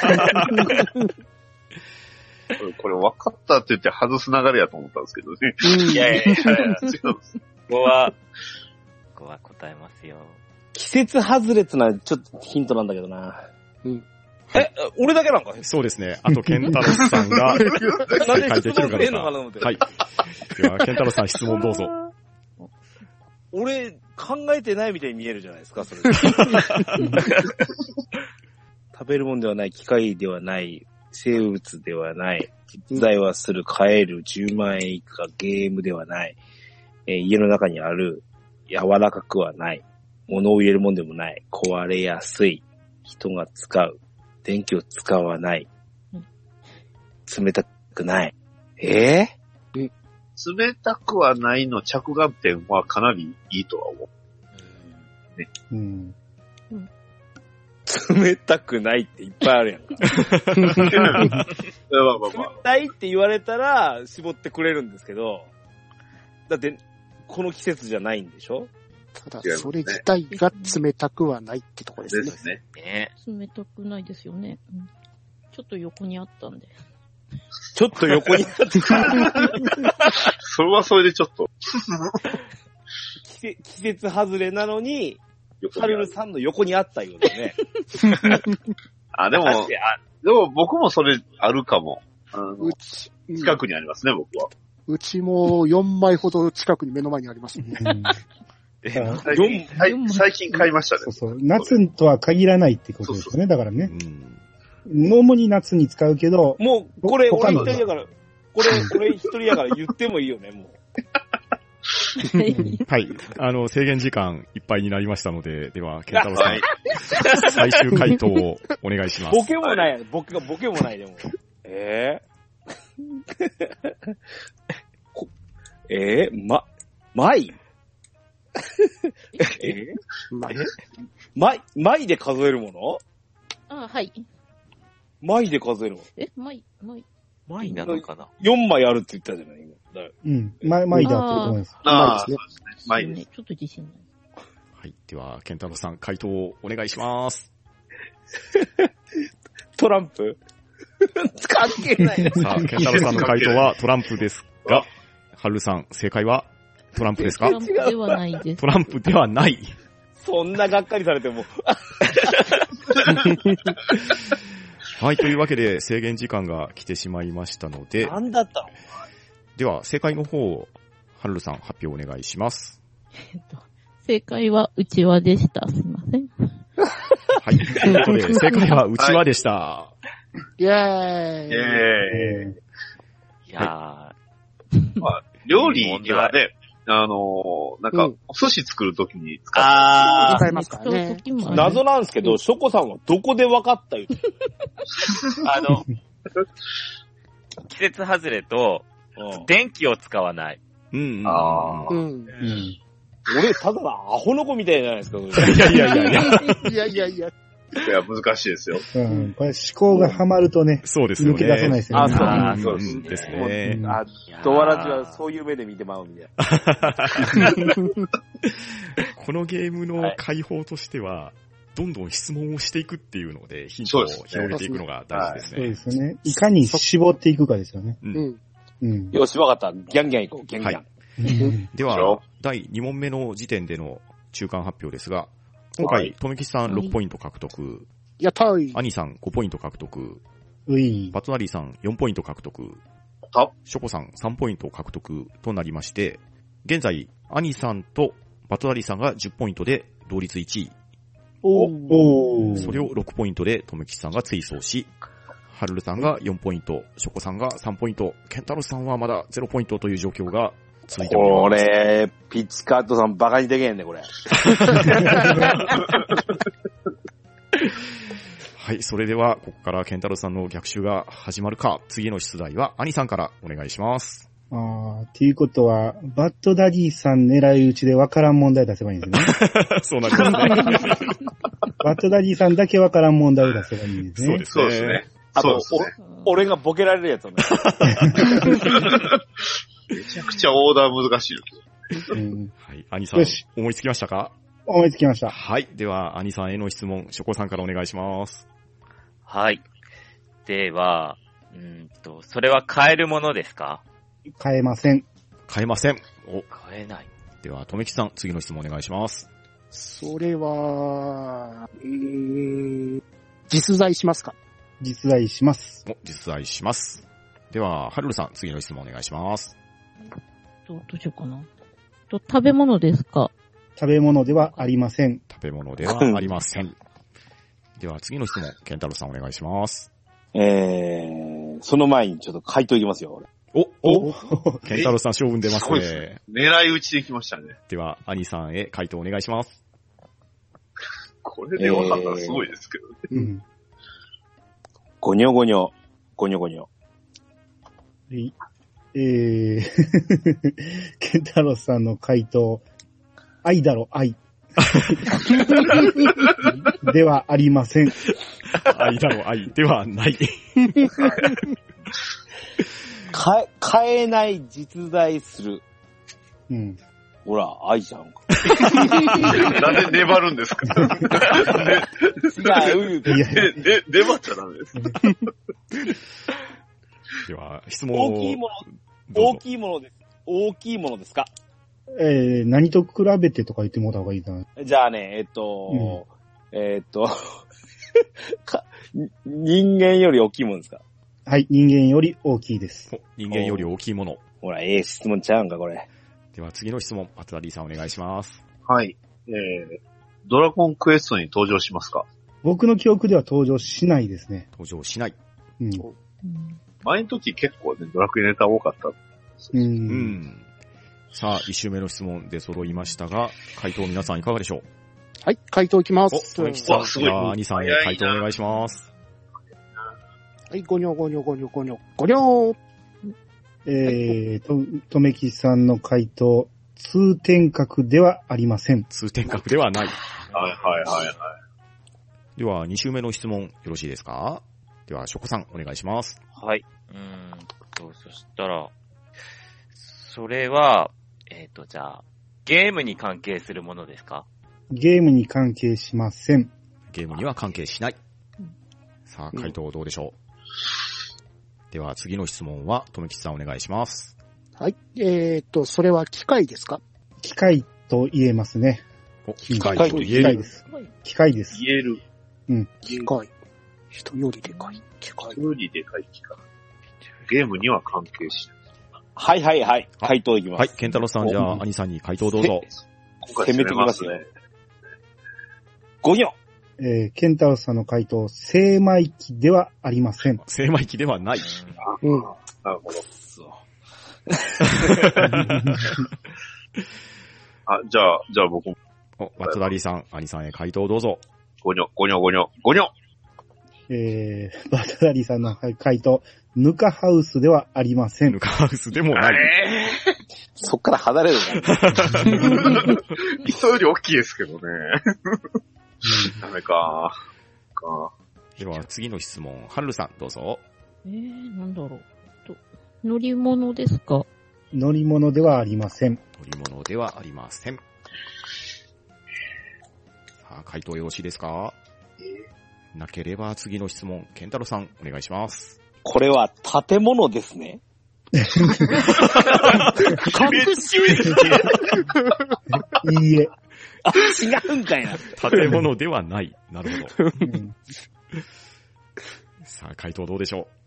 これ分かったって言って外す流れやと思ったんですけどね。 いやいやいや、ここは、ここは答えますよ。 季節外れってのはちょっとヒントなんだけどな。うん。え、俺だけなんかそうですね。あと、ケンタロスさんが、正解できるかどうか。はい。では、ケンタロスさん質問どうぞ。 俺、考えてないみたいに見えるじゃないですか、それ。食べるもんではない、機械ではない、生物ではない、実在はする、買える、じゅうまんえん以下、ゲームではない、えー、家の中にある、柔らかくはない、物を入れるもんでもない、壊れやすい、人が使う、電気を使わない、冷たくない。えー、冷たくはないの着眼点はかなりいいとは思う。ね。うん。 冷たくないっていっぱいあるやんか。まあまあまあ、冷たいって言われたら絞ってくれるんですけど、だってこの季節じゃないんでしょ？ ただ、それ自体が冷たくはないってとこですね。 ですね。 ね、 冷たくないですよね。うん、ちょっと横にあったんで。 ちょっと横にあったそれはそれでちょっと。 季節外れなのに、ハルルさんの横にあったようですね。 あ、でも、でも僕もそれあるかも。あのうち近くにありますね、僕は。 うちもよんまいほど近くに目の前にありますね。 え最, 近最近買いましたね。 そうそう。夏とは限らないってことですよね、だからね。主に夏に使うけど。 もう、これ、俺一人やから、これ、俺一人やから言ってもいいよね、もう。 はい。あの、制限時間いっぱいになりましたので、では、ケンタロウさん、最終回答をお願いします。 ボケもないやん。ボケがボケもないでも。えー、えー、ま、まいえー、まいまい、まいで数えるもの？ あ、はい。 まいで数えるもの？ え、まい、まい。 まいなのかな？ よん 枚あるって言ったじゃない今。 うん。ま、まいだと思います。 ああ、そうですね。まいです。 ちょっと自信ない。 はい。では、ケンタロウさん、回答をお願いします。 トランプ関係ない。 さあ、ケンタロウさんの回答はトランプですが、ハルルさん、正解はトランプですか？ トランプではないです。 トランプではない。 そんながっかりされても。 はい、というわけで制限時間が来てしまいましたので。 何だったの？ では、正解の方、ハルルさん発表お願いします。 えっと、正解はうちわでした。すいません。 はい。ということで、正解はうちわでした。はい、イェーイ。 イェーイ。 いやー。まあ、料理にはね、あのー、なんか、うん、お寿司作るときに使う。あー、使いますからね。 謎なんですけど、うん、ショコさんはどこで分かったよ。 あの、季節外れと、電気を使わない。 うん。 ああ。 うん。 俺、ただのアホの子みたいじゃないですか、 いやいやいやいや。 いやいやいや。 いや、難しいですよ。 うん。これ思考がハマるとね、 そうですよね。 抜け出せないですよね。 あ、 あーそう。 そうですもうね。 あ、ドアラジはそういう目で見てまうみたいな。 このゲームの解放としては、どんどん質問をしていくっていうので、ヒントを広げていくのが大事ですそうでね。 すね。いかに絞っていくかですよね。 ううんん。 うん。 よし、わかった。ギャンギャン行こう、ギャンギャン。 うんではでしょ、 だいに問目の時点での中間発表ですが、今回、とめきちさんろくポイント獲得、 やったーい。 アニさんごポイント獲得、 うい。 バツナリーさんよんポイント獲得、 たショコさんさんポイント獲得となりまして、現在、アニさんとバトナリーさんがじゅっポイントで同率いちい、 おおー。 それをろくポイントでとめきちさんが追走し、ハルルさんがよんポイント、ショコさんがさんポイント、ケンタロスさんはまだゼロポイントという状況が続いておりこます。 れ、ピッチカートさんバカにできへんね、これ。 はい、それでは、ここからケンタロスさんの逆襲が始まるか、次の出題はアニさんからお願いします。 あー、っていうことは、バッドダディさん狙い撃ちでわからん問題出せばいいんですね。 そうなりますね。 バッドダディさんだけわからん問題を出せばいいんですね。 そうですそうですね。 あとそうですね。 お俺がボケられるやつをね。 めちゃくちゃオーダー難しいよ。 うん。 はい、アニさんよし、 思いつきましたか？ 思いつきました。 はい、では、アニさんへの質問、ショコさんからお願いします。 はい。では、うーんと、それは買えるものですか？ 変えません。 変えません。お、 買えない。 では、とめきさん、次の質問お願いします。 それは、えー、実在しますか？ 実在します。 お、実在します。では、ハルルさん、次の質問お願いします。 どどうしようかな。と食べ物ですか？ 食べ物ではありません。 食べ物ではありません。では、次の質問、ケンタロウさんお願いします。 えー、その前にちょっと回答いきますよ、俺。 お、 おケンタロウさん勝負に出ますすごいですね。 狙い撃ちできましたね。 では、アニさんへ回答お願いします。 これで分かったらすごいですけどね。 うん。 ゴニョゴニョ、ゴニョゴニョ。 はいえー、ケンタロスさんの回答、愛だろ、愛。ではありません。 愛だろ愛ではない。 かえ、買えない実在する。 うん。 ほら、愛じゃんか。 なんで粘るんですか？ 違う、 いや、 で、で、粘っちゃダメです。 では、質問を。 大きいもの、 どうぞ大きいものです。大きいものですか？ えー、何と比べてとか言ってもらった方がいいかな。 じゃあね、えっと、えっと、か、人間より大きいものですか？ はい、人間より大きいです。 お人間より大きいもの。 ほら、ええ質問ちゃうんか、これ。 では、次の質問、パトラリーさんお願いします。 はい。えー、ドラゴンクエストに登場しますか？ 僕の記憶では登場しないですね。 登場しない。 うん。 うん前の時結構ね、ドラクエネタ多かった。 う。 うんん。さあ、一周目の質問で揃いましたが、回答皆さんいかがでしょう？ はい、回答いきまお、 す。 とめきさん、 わすごいじゃあ、アニさんへ回答お願いします。 はい、ごにょごにょごにょごにょごにょえー、と、とめきさんの回答、通天閣ではありません。 通天閣ではない。 はいはいはいはい。 では、二周目の質問、よろしいですか？では、ショコさん、お願いします。 はい。うーんと、そしたら、それは、えっと、じゃあ、ゲームに関係するものですか？ ゲームに関係しません。 ゲームには関係しないうん。 さあ、回答どうでしょう？では、次の質問は、とめきちさんお願いします。 はい、えーっと、それは機械ですか？ 機械と言えますね。 お、機械械と言える。 機械です。機械です。 言える。 機械。人よりでかい。機械。 よりでかい機械。ゲームには関係しない。 はいはいはい。回答いきます。 はい、ケンタロウさん、じゃあ、アニさんに回答どうぞ。 今回攻めてきますよ攻めね。 ゴニョ。 えー、ケンタロスさんの回答、精米機ではありません。 精米機ではない。 うん。 なるほど。 そう。 あ、じゃあ、じゃあ僕も、 お、バツダリーさん、アニさんへ回答どうぞ。 ゴニョ、ゴニョ、ゴニョ、ゴニョえー、バタダリさんの回答、ヌカハウスではありませんヌ。カハウスでもない。 えそっから離れるな。 ー、磯より大きいですけどね。ダメか。 か。 では次の質問、はるるさんどうぞ。 えー、なんだろう。と乗り物ですか？ 乗り物ではありません。 乗り物ではありません。さあ、回答よろしいですか？なければ次の質問、健太郎さんお願いします。 これは建物ですね。 確信いいえ。 あ、違うんかいな。 建物ではない。なるほど。 うん、 さあ、回答どうでしょ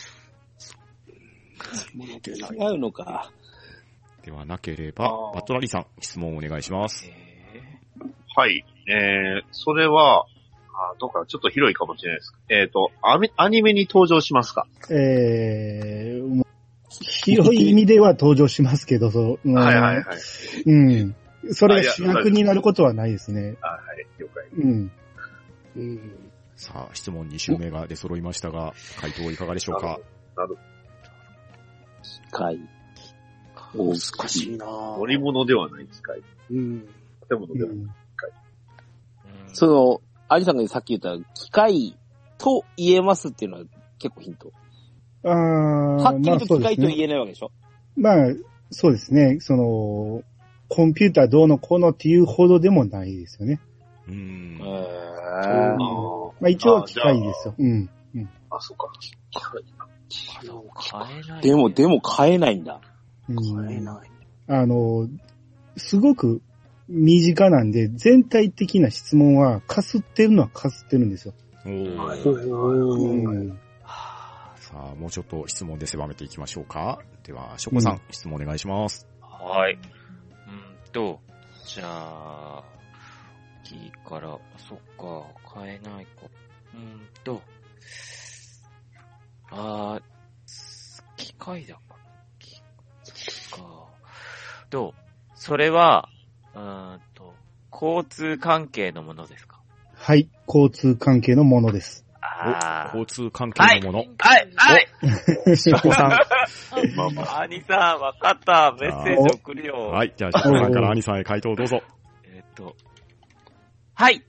物でない。 違うのか。 う。ではなければ、バットラリーさん、質問をお願いします。 はい。えー、それは、あどうかなちょっと広いかもしれないです。えっ、ー、とアメ、アニメに登場しますか？ えー、広い意味では登場しますけど、そう。 はいはいはい。 うん。それが主役になることはないですね。 あ、はい、了解。 うん。 うん。 さあ、質問に周目が出揃いましたが、回答いかがでしょうか？ なる機械。 難しいなぁ。 乗り物ではない機械。 うん。 建物ではない。 うんその、アリさんがさっき言った機械と言えますっていうのは結構ヒント。 ああ、 はっきりとまあそうですね。 機械と言えないわけでしょ？ まあ、そうですね。その、コンピューターどうのこうのっていうほどでもないですよね。 うーん。 へあー。 まあ一応機械ですよ。うん。 あ、そうか。 買えない。 でも、でも買えないんだ。 うん買えない。 あの、すごく身近なんで、全体的な質問は、かすってるのはかすってるんですよ。 おーはいほうん。 さあ、もうちょっと質問で狭めていきましょうか。では、しょこさん、 うん質問お願いします。 はい。うんと、じゃあ、いいから、そっか、買えないか。うんと、あー、機械だから。機械か。と、それは、うーんと、交通関係のものですか？ はい。交通関係のものです。 あー。 交通関係のもの。 はい、はい、 しょこさん。 まあまあ。 兄さん、わかった。メッセージ送るよ。 はい。じゃあ、しょこさんから兄さんへ回答をどうぞ。 えっと、はい。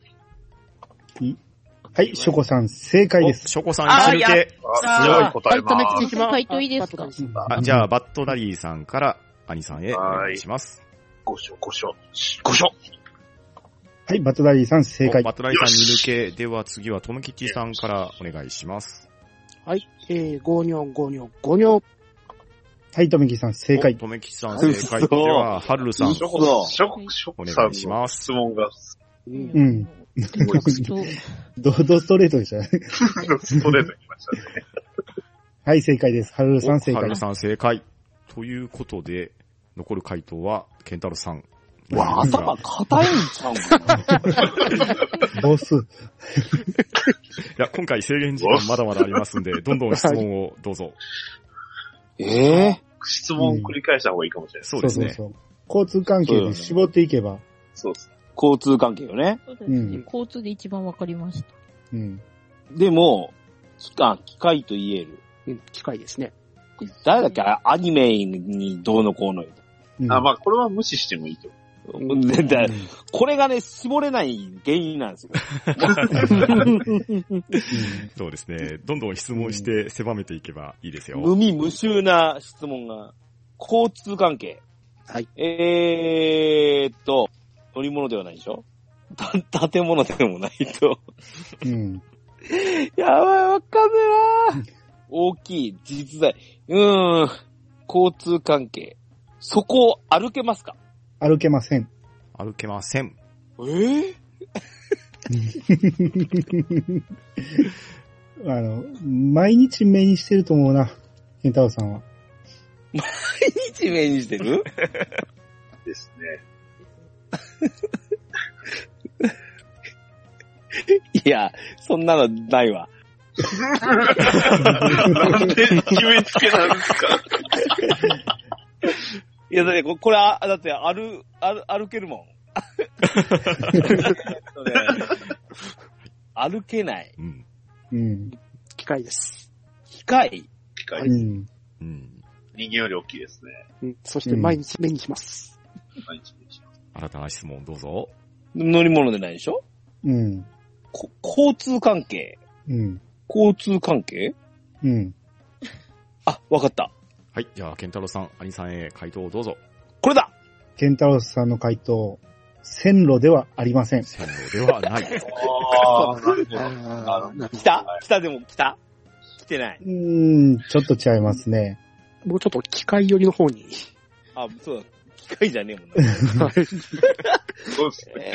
はい。ショコさん、正解です。 しょこさんあー一抜け。 あ、強い答えまはい、 す。 回答いいですか？ あ、じゃあ、バットダリーさんから兄さんへお願いします。 ごしょ、ごしょ、ごしょ。 はい。バトダリーさん、正解バ。ットダリーさんに抜け。では次は、とむきちさんからお願いします。 はい、えー、ゴニョン、ゴニョン、ゴニョン。 はい。とめきさん、正解。 とめきちさん正解。では、はるるさん。 ショコ、ショコ、ショコさんの質問が、 うんう。ん。ドドストレートでしたね。 ストレートに来ましたね。 はい。正解です。はるるさん、正解はるる。さん正解。ということで、残る回答は、ケンタロウさん。 わ、頭硬いんちゃうんかな。 ボス。 いや、今回制限時間まだまだありますんで、どんどん質問をどうぞ。 ええ質問を繰り返した方がいいかもしれない。 そうですね。 そうそうそう。交通関係で絞っていけば。 そうです。 交通関係よね。 そうですね。 うん交通で一番わかりました。 うん。 でも、機関、機械と言える。 うん、機械ですね。 誰だっけアニメにどうのこうの言ううんあ、まあ、これは無視してもいいと。 と。ででこれがね、絞れない原因なんですよ。 そうですね。どんどん質問して狭めていけばいいですよ。 無味無臭な質問が。交通関係。 はい。 えーっと、乗り物ではないでしょ？た、建物でもないと。 うん。 やばい、わかんねえな大きい、実在。うーん。交通関係。そこを歩けますか？ 歩けません。 歩けません。 えぇ、 あの、毎日目にしてると思うな。ケンタロウさんは。 毎日目にしてるですね。 いや、そんなのないわ。 なんで決めつけなんですか？ いや、だってここれ、あだって歩、歩、歩けるもん。歩けない。 うん。 うん。 機械です。 機械。 機械う。ん。 うん。 人間より大きいですね。 うん、そして毎日目にします。 毎日目にします。 新たな質問どうぞ。 乗り物でないでしょ？ うん。 こ交通関係。 うん。 交通関係うん。 あ、わかった。 はい。じゃあ、ケンタロウさん、アニさんへ回答をどうぞ。 これだケンタロウさんの回答、線路ではありません。 線路ではない。 ああ、なるほど。 あー来た来たでも来た来てない。 うーん、ちょっと違いますね。 もうちょっと機械寄りの方に。 あ、そうだ。機械じゃねえもんね。 そうですね。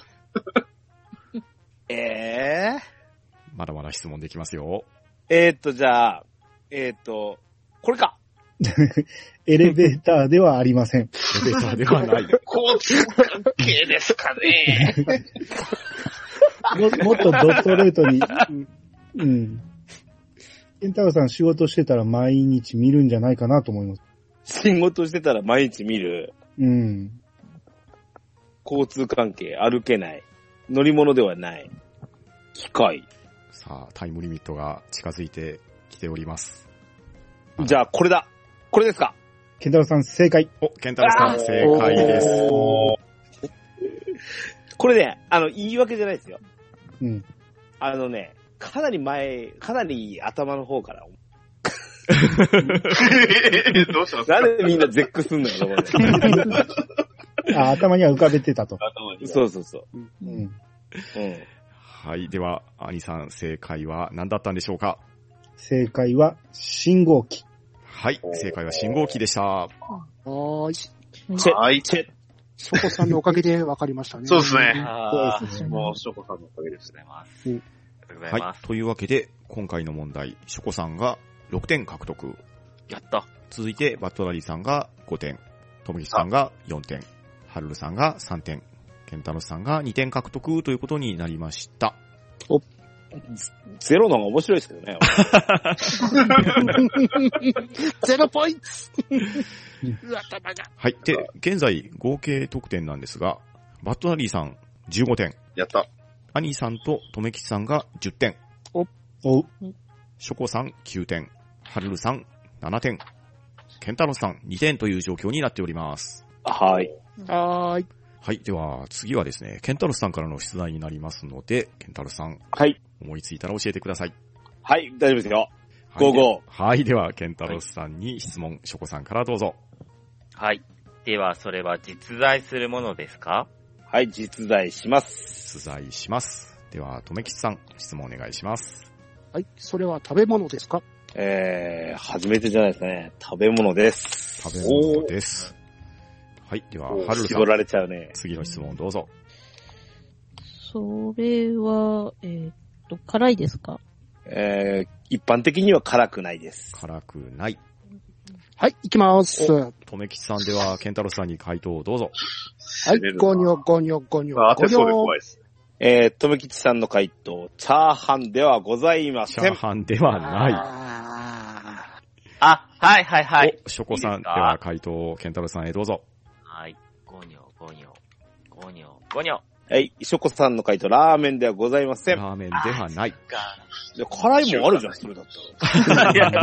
えー、えまだまだ質問できますよ。 ー、えー、っと、じゃあ、えー、っと、これか。 エレベーターではありません。 エレベーターではない。 交通関係ですかね。 ももっとドストレートに。うん。ケンタロウさん仕事してたら毎日見るんじゃないかなと思います。 仕事してたら毎日見る。 うん。 交通関係、歩けない。乗り物ではない。機械。 さあ、タイムリミットが近づいてきております。 じゃあ、これだ。これですか。 ケンタロウさん正解。 お、ケンタロウさん正解です。 これね、あの、言い訳じゃないですよ。 うん。 あのね、かなり前、かなり頭の方から。 どうしたんですか？ なんでみんな絶句すんのよ、そこで。 あ、頭には浮かべてたと。 頭に。 そうそうそう。 うん。 うん。 はい。では、アニさん正解は何だったんでしょうか？ 正解は信号機。 はい。正解は信号機でした。 はーい。 チェ、 はい。 チェ。 ショコさんのおかげで分かりましたね。 そうですね。 あそうですね。 もう、ショコさんのおかげですね。 ありがとうございはいま。す。 というわけで、今回の問題、ショコさんがろくてん獲得。 やった。 続いて、バットダディさんがごてん。トムキさんがよんてん。ハルルさんがさんてん。ケンタロウさんがにてん獲得ということになりました。 ゼロの方が面白いですけどね。 ゼロポイントうわ、頭が。 はい。で、現在合計得点なんですが、バットダディさんじゅうごてん。 やった。 アニさんとトメキチさんがじゅってん。 お、 ショコさんきゅうてん。ハルルさんななてん。ケンタロウさんにてんという状況になっております。 はい。 はーい。 はい。では、次はですね、ケンタロウさんからの出題になりますので、ケンタロウさん、 はい。 思いついたら教えてください。 はい、大丈夫ですよ。 はいゴーゴー。 はい。では、ケンタロウさんに質問、ショコさんからどうぞ。 はい。では、それは実在するものですか？ はい、実在します。 出題します。では、とめきちさん、質問お願いします。 はい。それは食べ物ですか？ えー、初めてじゃないですね。食べ物です。 食べ物です。はい。では、 おーハルルさ絞らん、 れちゃうね。 次の質問どうぞ。 それは、えーっと、辛いですか？ えー、一般的には辛くないです。 辛くない。 はい。いきます。はとめきちさんでは、ケンタロウさんに回答をどうぞ。 い。ゴニョゴニョゴニョ。 あ、当てそうでゴニョ怖いです。 えー、とめきちさんの回答、チャーハンではございません。 チャーハンではない。 ああ、はいはいはい。 お、ショコさん、 いいですかでは回答をケンタロウさんへどうぞ。 はい。ゴニョゴニョ。ゴニョゴニョ。 はい、ショコさんの回答、ラーメンではございません。 ラーメンではない。 か。 いや辛いもんあるじゃん、それだったら。 いや、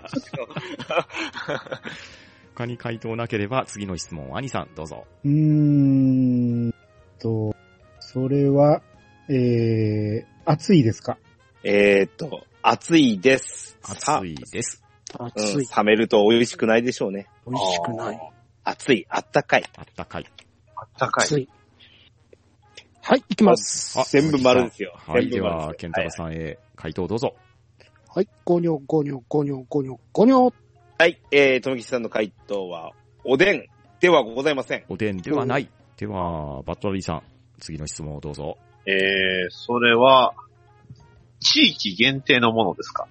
他に回答なければ、次の質問、アニさん、どうぞ。 うーんと、それは、えー、熱いですか？ えーっと、熱いです。 熱いです。 ーうん、 熱い。 冷めると美味しくないでしょうね。 美味しくない。 熱い、あったかい。 あったかい。 高い。 熱い。はい。いきます。 あ全部丸ですよ。 はい。 全部丸では、ケンタロウさんへ回答どうぞ。 はい。ゴニョゴニョゴニョゴニョゴニョ。 はい、えー、とめきちさんの回答は、おでんではございません。 おでんではない。では、バットラリーさん、次の質問をどうぞ。 えー、それは、地域限定のものですか？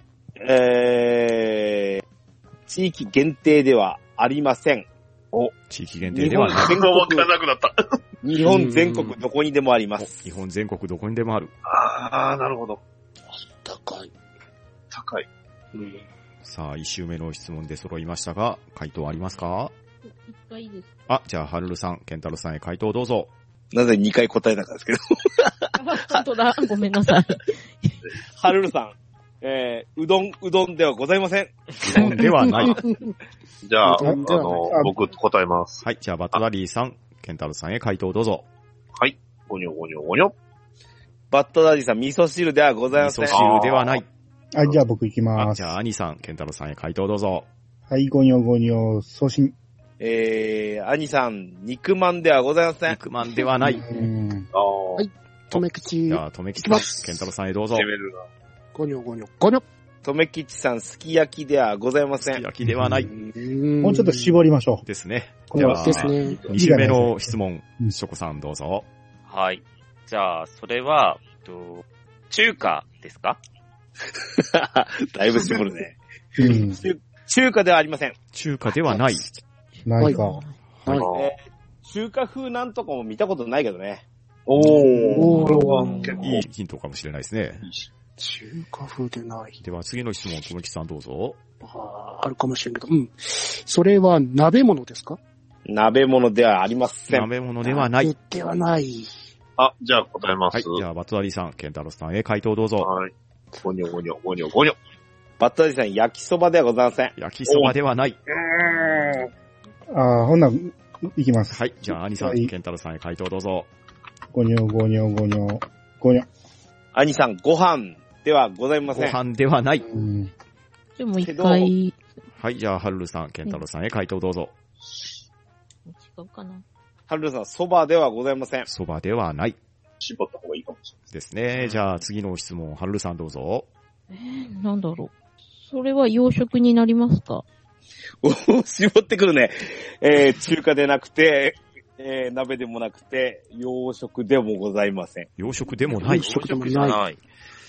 えー、地域限定ではありません。 地域限定ではない。 全わ国からなくなった。 日本全国どこにでもあります。 日本全国どこにでもある。 あー、なるほど。 高い。 高い。 さあ、一周目の質問で揃いましたが、回答ありますか？ 一回いいですあ、じゃあ、ハルルさん、ケンタロウさんへ回答どうぞ。 なぜにかい答えたかですけど。 本当だ。ごめんなさい。 はるるさん、えー、うどん、うどんではございません。 うどんではない。 じゃあ、あうどんではないのあ、 僕答えます。 はい、じゃあ、バットラリーさん、ケンタロウさんへ回答どうぞ。 はい。ゴニョゴニョゴニョ。 バットダディさん、味噌汁ではございません。 味噌汁ではない。 はい、じゃあ僕行きあ、 ます。 じゃあ、兄さん、ケンタロウさんへ回答どうぞ。 はい、ゴニョゴニョ、送信。 えー、兄さん、肉まんではございません。 肉まんではない。 うん。 ああ、 はいとめきちじ、ゃあ、とめきちさん、 いきますケンタロウさんへどうぞ。 攻めるな。 ごにょごにょごにょ。 とめきちさん、すき焼きではございません。 すき焼きではない。 ももうちょっと絞りましょですね。 これはでは、 ですね。 に週目の質問う、んショコさんどうぞ。 はい。じゃあ、それは、えっと中華ですか？ だいぶ絞るね。 う。うん。 中中華ではありません。 中華ではない。 ないか。 はい。 えー中華風なんとかも見たことないけどね。 おおーー、これは結構いいヒントかもしれないですね。 中華風でない。 では、次の質問、とめきちさんどうぞ。 あーあるかもしれんけど。うん。それは鍋物ですか？ 鍋物ではありません。 鍋物ではない。 ではない。 あ、じゃあ答えます。 はい。じゃあ、バットダディさん、ケンタロウさんへ回答どうぞ。 はい。ゴニョゴニョゴニョゴニョ。 バットダディさん、焼きそばではございません。 焼きそばではない。 あー、ほんなら、いきます。 はい。じゃあ、兄さん、 はいケンタロウさんへ回答どうぞ。 ゴニョゴニョゴニョ、ゴニョ。 兄さん、ご飯ではございまごせん。 飯ではない。 うん。 でも一回、 はい。じゃあ、ハルルさん、ケンタロウさんへ回答どうぞ。 違うかな。 ハルルさん、そばではございません。 そばではない。 絞った方がいいかもしれない。 ですね。じゃあ、次の質問、ハルルさんどうぞ。 えー、なんだろう。それは洋食になりますか？ おー絞ってくるね。えー、中華でなくて、えー、鍋でもなくて、洋食でもございません。 洋食でもない。 洋食でもじゃない。 ない。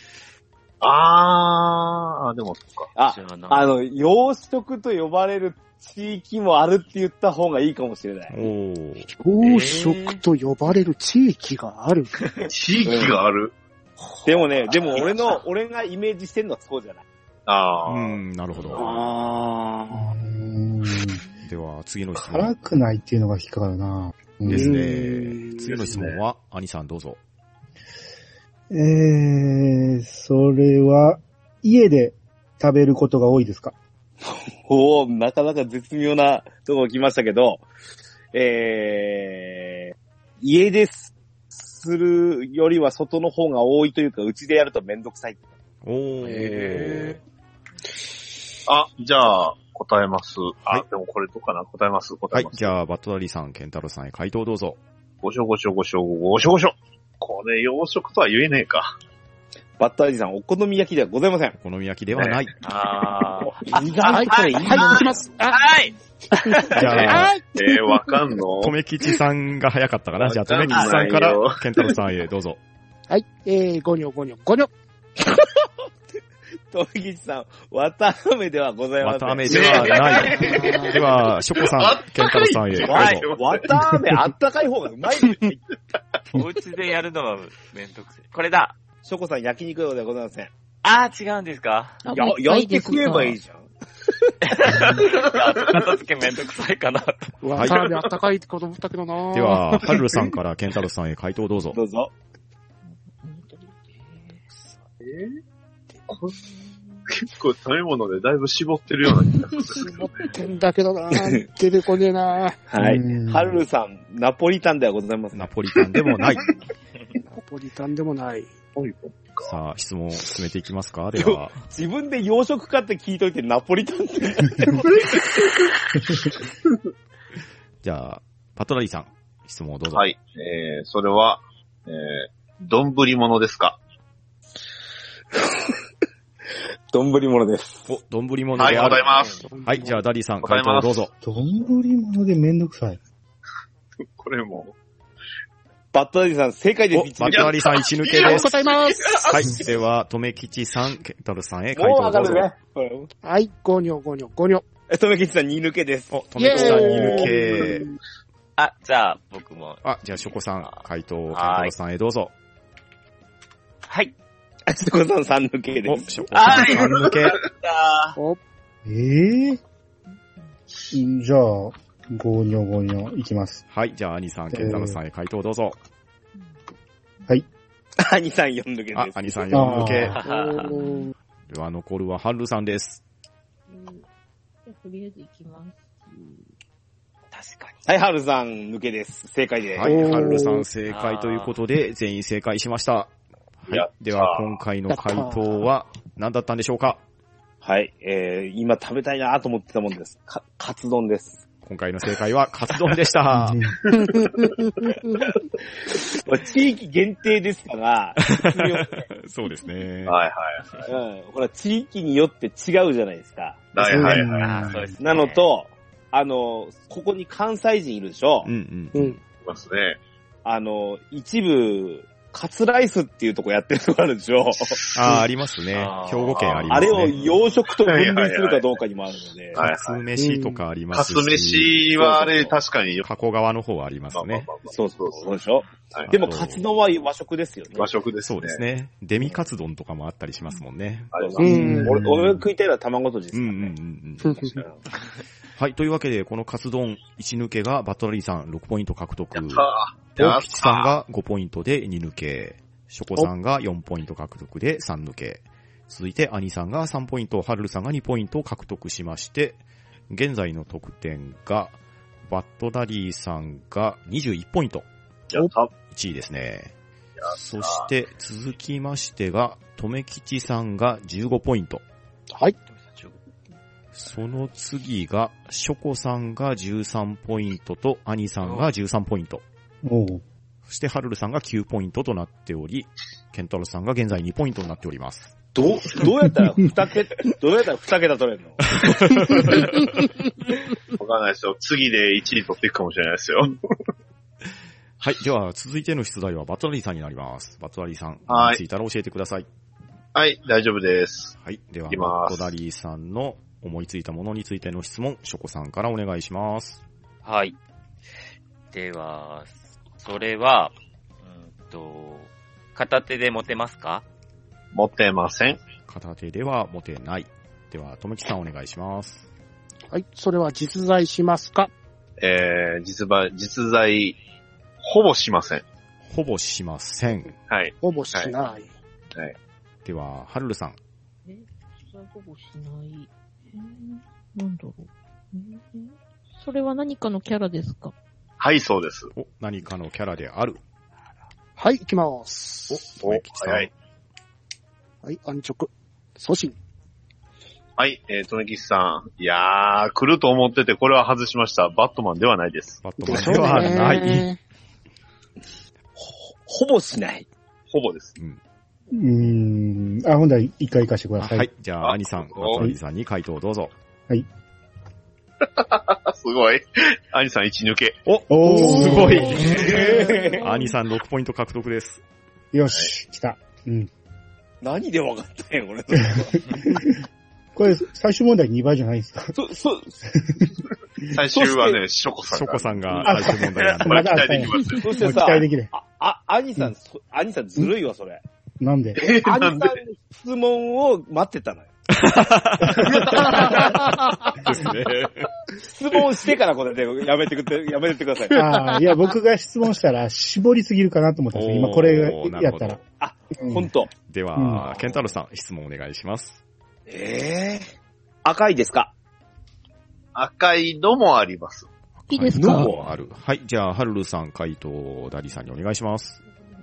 あー、でもそっか。 あじゃあ、なあの、洋食と呼ばれる地域もあるって言った方がいいかもしれない。 おー。 洋食と呼ばれる地域がある。 地域がある。 でもね、でも俺の、俺がイメージしてるのはそうじゃない。 あー。 うん、なるほど。 あうん。 では、次の質辛問くないっていうのが引っかかるな。うんですうね。 ん次の質問は、兄さんどうぞ。 えー、それは、家で食べることが多いですか？ おー、なかなか絶妙なとこ来ましたけど、えー、家でするよりは外の方が多いというか、うちでやるとめんどくさい。 おー。 へあ、じゃあ、答えます。あ、 はいでもこれどうかな答えます。答はい。 えます。 じゃあ、バットダディさん、ケンタロウさんへ回答どうぞ。 ごしょごしょごしょごしょごしょ。これ、洋食とは言えねえか。 バッタージさん、お好み焼きではございません。 お好み焼きではない。 あ意外とこれいいはい、はい、いきます。 ー。 あ、 はいじゃあ、 はい。 えー、わかんのとめきちさんが早かったかな。じゃあ、とめきちさんからわかんないよ、 ケンタロウさんへどうぞ。 はい、えー、ゴニョゴニョゴニョ。 トミキチさん、綿あめではございません。 綿あめではない。では、ショコさん、ケンタロウさんへどうぞ。 はい。綿あめあったかい方がうまいですよ。 お家でやるのはめんどくせえ。これだ。 ショコさん、焼肉用ではございません。 あー、違うんですか？ あや、焼いて食えばいいじじゃん。 いや、片付けめんどくさいかな。 わたあめあったかいってこと思ったけどな。 で、は、ハルルさんからケンタロウさんへ回答どうぞ。 どうぞ。 結構食べ物でだいぶ絞ってるような気がする。 絞ってんだけどな。出てこねえな。 はいうん。 ハルルさん、ナポリタンではございません。 ナポリタンでもない。 ナポリタンでもない。 さあ、質問を進めていきますか。では、 自分で洋食かって聞いといてナポリタンって。 じゃあ、パトラリーさん、質問をどうぞ。 はい。えー、それは、えー、丼物ですか？ 丼物です。 お、丼物はい、 である。 答えます。 はい、じゃあ、ダディさん、回答えます答をどうぞ。 丼物でめんどくさい。 これも。 バットダディさん、正解でお、 す。 バトラリーさん、一抜けです。 答えます。 はい、では、とめきちさん、ケンタロウさんへ回もう答をどうぞ。 わかるね。 はい、ゴニョゴニョゴニョ。 え、とめきちさん、二抜けです。 お、とめきちさん、二抜け。 あ、じゃあ、僕も。 あ、じゃあ、ショコさん、回答をケンタはいロウさんへどうぞ。 はい。 あ、ショコさん、三抜けでお、 す。 ショコさん、 はいさん抜け。 あお、 ええー、じゃあ、ゴニョゴニョいきます。 はい、じゃあ、兄さん、ケンタロウさんへ回答をどうぞ。 兄さん、四抜けです。、 あ兄さん、よん抜け。 あーおーでは、残るはハルルさんです。 ゃあとりあえず行きます。 確かに。 はい、ハルさん、抜けです。正解です。 はい、 おーハルルさん正解ということで、全員正解しました。 はい。では、今回の回答は何だったんでしょうか？ はい。えー、今食べたいなと思ってたもんです。か、カツ丼です。 今回の正解はカツ丼でした。 地域限定ですから、 そうですね。 はいはいはい。うん。ほら、地域によって違うじゃないですか。 はいはいはい。 そうですね。 なのと、あの、ここに関西人いるでしょ？ うんうん。うん。いますね。 あの、一部、カツライスっていうとこやってるとこあるでしょ？ ああ、ありますね。兵庫県ありますね。 あれを洋食と分類するかどうかにもあるので。 カツ飯とかありますし。 カツ飯はあれ確かに。 加古川の方はありますね。 そうそうそうでしょ？でもカツ丼は和食ですよね。 和食ですね。 そうですね。デミカツ丼とかもあったりしますもんね。 うん。俺、俺が食いたいのは卵とじですからね。うんうんうん。 はい。というわけで、このカツ丼一抜けがバットラリーさんろくポイント獲得。 やった大吉さんがごポイントでに抜け。ショコさんがよんポイント獲得でさん抜け。続いて、アニさんがさんポイント、ハルルさんがにポイントを獲得しまして、現在の得点が、バットダリーさんがにじゅういちポイント。 やった。 いちいですね。そして、続きましてが、とめきちさんがじゅうごポイント。 はい。 その次が、ショコさんがじゅうさんポイントと、アニさんがじゅうさんポイント。 おう。 そして、ハルルさんがきゅうポイントとなっており、ケンタロウさんが現在にポイントになっております。 どう、どうやったら二桁、どうやったら二桁取れるの？ わかんないですよ。次でいちい取っていくかもしれないですよ。 はい。では、続いての出題はバットラリーさんになります。バットラリーさん、 はい。 ついたら教えてください。 はい、大丈夫です。 はい。では、バットラリーさんの思いついたものについての質問、ショコさんからお願いします。 はい。では、それは、うんと、片手で持てますか？ 持てません。 片手では持てない。では、とめきさんお願いします。 はい。それは実在しますか？ えー、実在、実在、ほぼしません。 ほぼしません。 はい。 ほぼしない。はい。 はい、 では、はるるさん。 え、実在ほぼしない。えー、なんだろう。えー、それは何かのキャラですか？ はい、そうです。 お、何かのキャラである。 はい、行きます。 お、とめきちさん。 はい。 はい、安直。送信。 はい、えー、とめきちさん。いやー、来ると思ってて、これは外しました。バットマンではないです。 バットマンではない。 ほ、ほぼしない。 ほぼです。 うん。うーん。あ、ほんだら一回行かしてください。 はい。じゃあ、アニさん、バットラリーさんに回答をどうぞ。 はい。 すごい。アニさんいち抜け。 おおーすごい。アニさんろくポイント獲得です。 よし、来た。うん。 何で分かったんや、これ。 これ、最終問題にばいじゃないですか？ そ、そ、 最終はね、ショコさんが。 ショコさんが最終問題なんで。 まだ期待できますよ。 そしてさ、 期待できる。 あ、あ、アニさん、アニさんずるいわ、それ。 なんで？ アニさんの質問を待ってたのよ。 ですね。 質問してからこれでやめてくれ、やめてください。 ああ、いや、僕が質問したら絞りすぎるかなと思ったんですよ。今これやったら。 あ、ほんと。 では、ケンタロウさん、質問お願いします。 ええー。赤いですか？ 赤いのもあります。 いいですか？ 赤いのもある。はい。じゃあ、ハルルさん、回答、ダリさんにお願いします。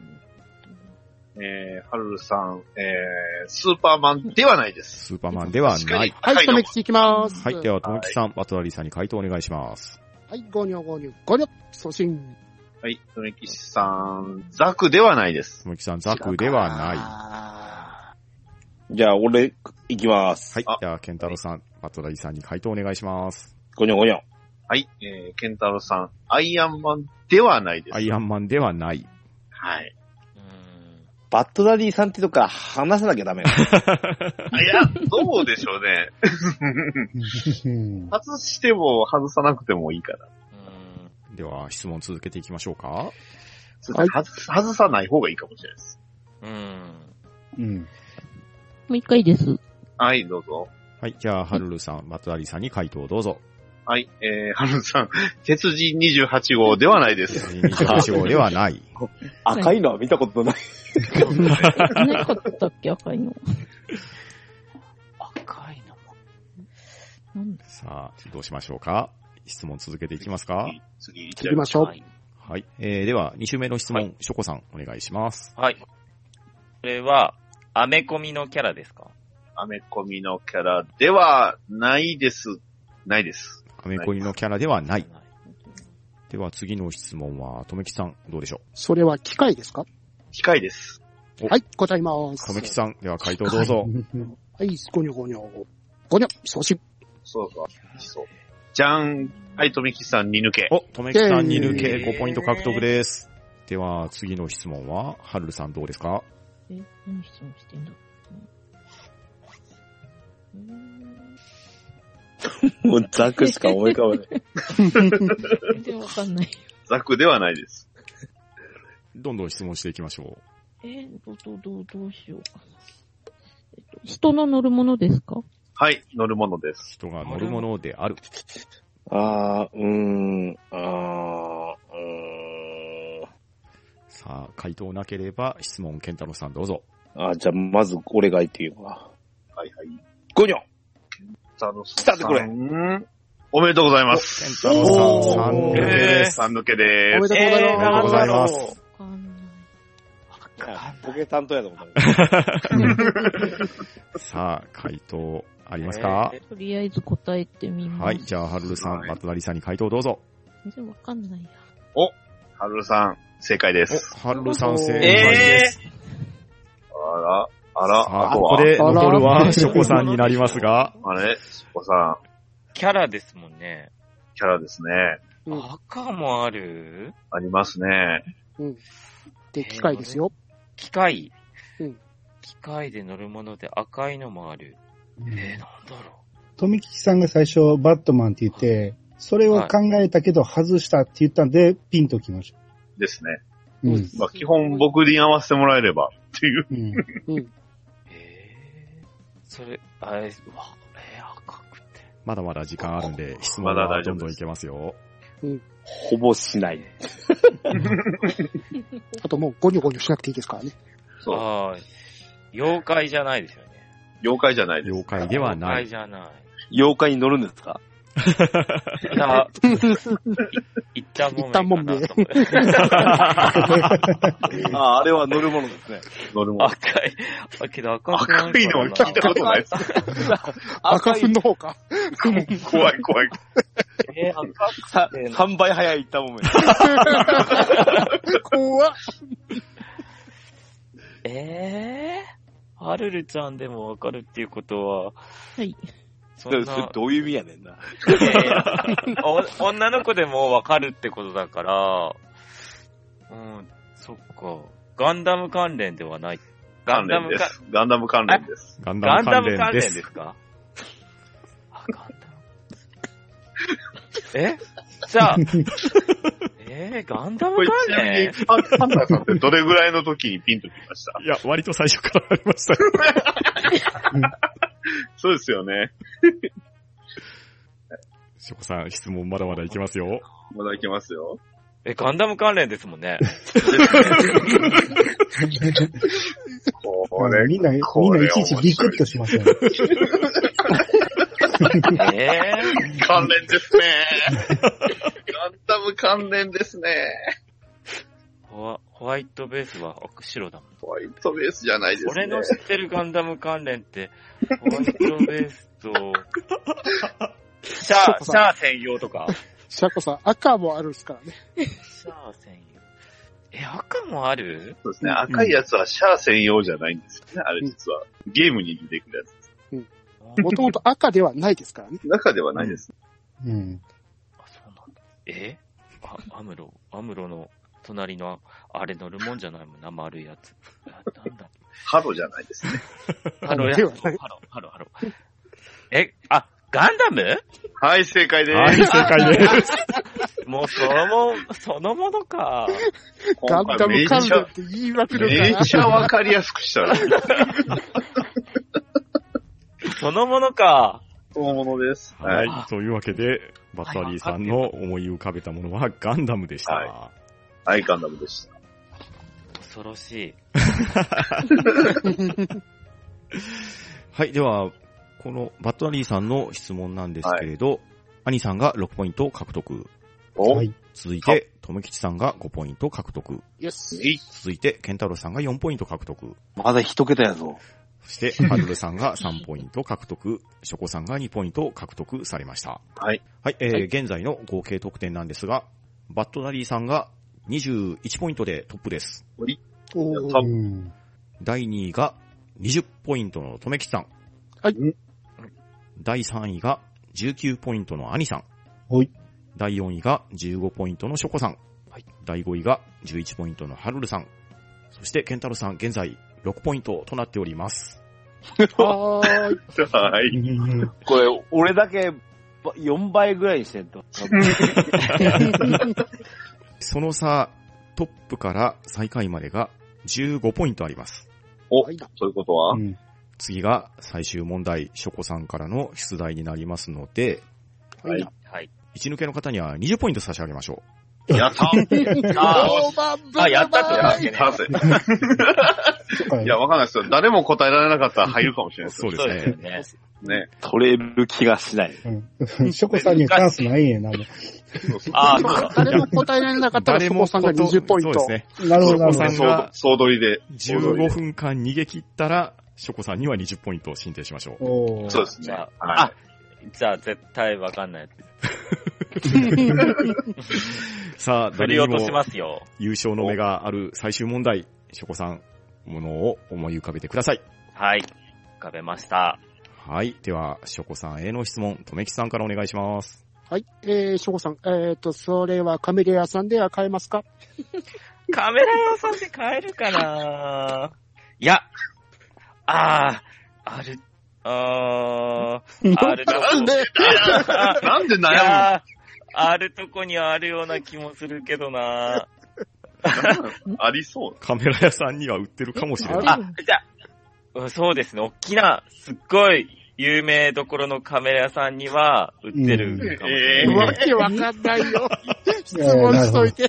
えー、ハルルさん、えー、スーパーマンではないです。 スーパーマンではない。 はい、とめきちいきます。 はい。では、とめきさん、バトラリーさんに回答お願いします。 はい、ゴニョゴニョ、ゴニョ、送信。 はい、とめきさん、ザクではないです。 とめきさん、ザクではない。じゃあ、俺、行きます。 はい。じゃあ、ケンタロウさん、バトラリーさんに回答お願いします。 ゴニョゴニョ。 はい、えー、ケンタロウさん、アイアンマンではないです。 アイアンマンではない。 はい。 バットダディさんってとこから話さなきゃダメ。 いや、どうでしょうね。外しても外さなくてもいいから。 では、質問続けていきましょうか。 はい、外さない方がいいかもしれないです。 うん。 うん。 もう一回です。 はい、どうぞ。 はい、じゃあ、ハルルさん、バットダディさんに回答をどうぞ。 はい、えー、ハルルさん、鉄人にじゅうはち号ではないです。 鉄人にじゅうはち号ではない。 赤いのは見たことない。 なかったっけ、赤いの。 赤いのなんだ。 さあ、どうしましょうか。質問続けていきますか。 次、 行きましょう。 はい。はい。えー、では、に週目の質問、はい、ショコさん、お願いします。 はい。 それは、アメコミのキャラですか？ アメコミのキャラではないです。ないです。 アメコミのキャラではない。では次の質問は、とめきさん、どうでしょそれは機械ですか？ 機械です。 はい、答えまう。 す。 とめきさん、では回答どうぞ。 はい、ゴニョゴニョ。ゴニョ、送信。 そうそう。そう。じゃん。はい、とめきさんに抜け。 お、とめきさんに抜けごポイント獲得です。では次の質問は、はるるさんどうですか？ え、何質問してんだ？ もうザクしか思い浮かばない。 全然わかんない。 ザクではないです。 どんどん質問していきましょえー、どう、どう、どう、どうしようかな。えっと、人の乗るものですか？ はい、乗るものでう。 す。 人が乗るものである。 あー、うーん、あー、うーん。 さあ、回答なければ質問、ケンタロウさんどうぞ。 あ、じゃあ、まず俺が言っていいのか。 はいはい。 ゴニョさん来たってこれ。 おめでとうございまケンす。 タロウさん、さん抜けです。 さん抜けでおめーす。 でとうございます。 ありがとうございます。 わかんない。 ボケ担当やと思った。 さあ、回答ありますか？ とりあえず答えてみます。 はい、じゃあ、はるるさん、バトナリさんに回答どうぞ。 全然わかんないや。 お、はるるさん、正解です。 お、はるるさん正解です。 あら、あら、 さあ、 あとはここで残るはショコさんになりますが、 あれ、そこさん、 キャラですもんね。 キャラですね。 うん赤もある？ ありますね。 うん。で、機械ですよ。 機械。 うん機械で乗るもので赤いのもある。えー、なんだろとみきちさんが最初バットマンって言って、それを考えたけど外したって言ったんで、ピンときました。 ですね。 うん。 まあ、基本僕に合わせてもらえればっていう。 うん。 うん。 う。えー、それ、あれ、うわ、えー、赤くて。 まだまだ時間あるんで、質問はどんどんいけますよ。 ほぼしない。 あともうゴニョゴニョしなくていいですからね。 そう。 あー、妖怪じゃないですよね。 妖怪じゃないです。 妖怪では妖ない。 怪じゃない。 妖怪に乗るんですか？ いや、いったんもめかなと思って。 あ、あれは乗るものですね。 乗るもの。 赤い。あ、けど赤くない赤いのは聞いたことないです。 赤粉の方か。 怖い怖い。 えー、赤さくてさんばい早いったもんや。 怖っ。 えー、はるるちゃんでもわかるっていうことは、 はい。 そんな、 どういう意味やねんな。 いやいやお女の子でもわかるってことだから、うん、そっか。ガンダム関連ではない。ガンダムか関連です。ガンダム関連です。 ガンガンダダムム関連で関連ですす。 か？あ、ガンダム。えじゃあ、えー、ガンダムこれ関ちなみに連、 パンパンダさんってどれぐらいの時にピンときましたいや、割と最初からありましたよ。 そうですよね。 ショコさん、質問まだまだいけますよ。 まだいけますよ。 え、ガンダム関連ですもんね。 これ、 みんな、みんこれないちいちビクッとしますよね。 えー、 関連ですね。ガンダム関連ですね。 ホワホワイトベースは赤白だもん。 ホワイトベースじゃないですね。 俺の知ってるガンダム関連って、ホワイトベースと、シャー、シャー専用とか。 シャコさん、赤もあるんですからね。 シャー専用。え、赤もある？ そうですね。赤いやつはシャア専用じゃないんですよね。あれ実は。ゲームに出てくるやつです。 もともと赤ではないですからね。 中ではないです。 うん。 あ、そうなんだ。えあ、アムロ、アムロの隣の、あれ乗るもんじゃないもんな、丸いやつ。なんだ。 ハロじゃないですね。 ハロや、 ではないハロ、ハロ、ハロ。え、あ、ガンダム？ はい、正解です。 はい、正解です。 もうそのも、そのものか。 ガンダム関連って言いまくるから。 めっちゃわかりやすくしたら。 そのものか。 大物です。 はい。というわけで、バッタリーさんの思い浮かべたものはガンダムでした。 ははい、ガンダムでした。 恐ろしい。 はい。では、このバッタリーさんの質問なんですけれど、兄さんがろくポイント獲得。 お、 はい。 続いて、 とめきちさんがごポイント獲得。 イエス。 えい。 続いて、ケンタロウさんがよんポイント獲得。 まだ一桁やぞ。 そして、ハルルさんがさんポイント獲得。ショコさんがにポイント獲得されました。 はい。 はい、えーはい現在の合計得点なんですが、バットナリーさんがにじゅういちポイントでトップです。 おやーったうん。 だいにいがにじゅっポイントのとめきちさん。 はいだいさんいがじゅうきゅうポイントのアニさん。 ほい。 だいよんいがじゅうごポイントのショコさん。だいごいがじゅういちポイントのハルルさん。そして、ケンタロウさん、現在ろくポイントとなっております。 はーい。 はい。 うんこれ、俺だけよんばいぐらいにしてんと。 その差、トップから最下位までがじゅうごポイントあります。 お、 はいそういうことは、 うん次が最終問題、ショコさんからの出題になりますので、 はい。 はい。 一抜けの方にはにじゅうポイント差し上げましょやったあオーバーブルあ、やったってわけね。 させ。 そっかいや、わかんないですよ。誰も答えられなかったら入るかもしれう。 ないですよ。 そうですそうでね。 すよね。 ね。 取れる気がしない。 うん。ショコさんにはチャンスないんやな、もああ、 誰も答えられなかったら、ショコさんがにじゅうポイント。 そうですね。 う。なるほど、なるほどショコさん。が総取りで。 じゅうごふんかん逃げ切ったら、ショコさんにはにじゅうポイントを申請しましょう。 おーそうですね。 じゃあ、 はあ、じゃあ絶対わかんないやつ。 さあ、 振誰にり落としもますよ。 優勝の目がある最終問題、ショコさん、ものを思い浮かべてください。 はい。浮かべました。 はい。では、ショコさんへの質問、とめきさんからお願いします。 はい。えー、ショコさん、えっと、それはカメレ屋さんでは買えますか？ カメラ屋さんで買えるかないや、あー、ある、あー、あるとこ。 なんでなんで悩むのいやー、あるとこにはあるような気もするけどなありそう。 カメラ屋さんには売ってるかもしれない。 あ、じゃあ、うんそうですね、大きな、すっごい有名どころのカメラ屋さんには売ってるかもしれない。 わけわかんないよ。質問しといて。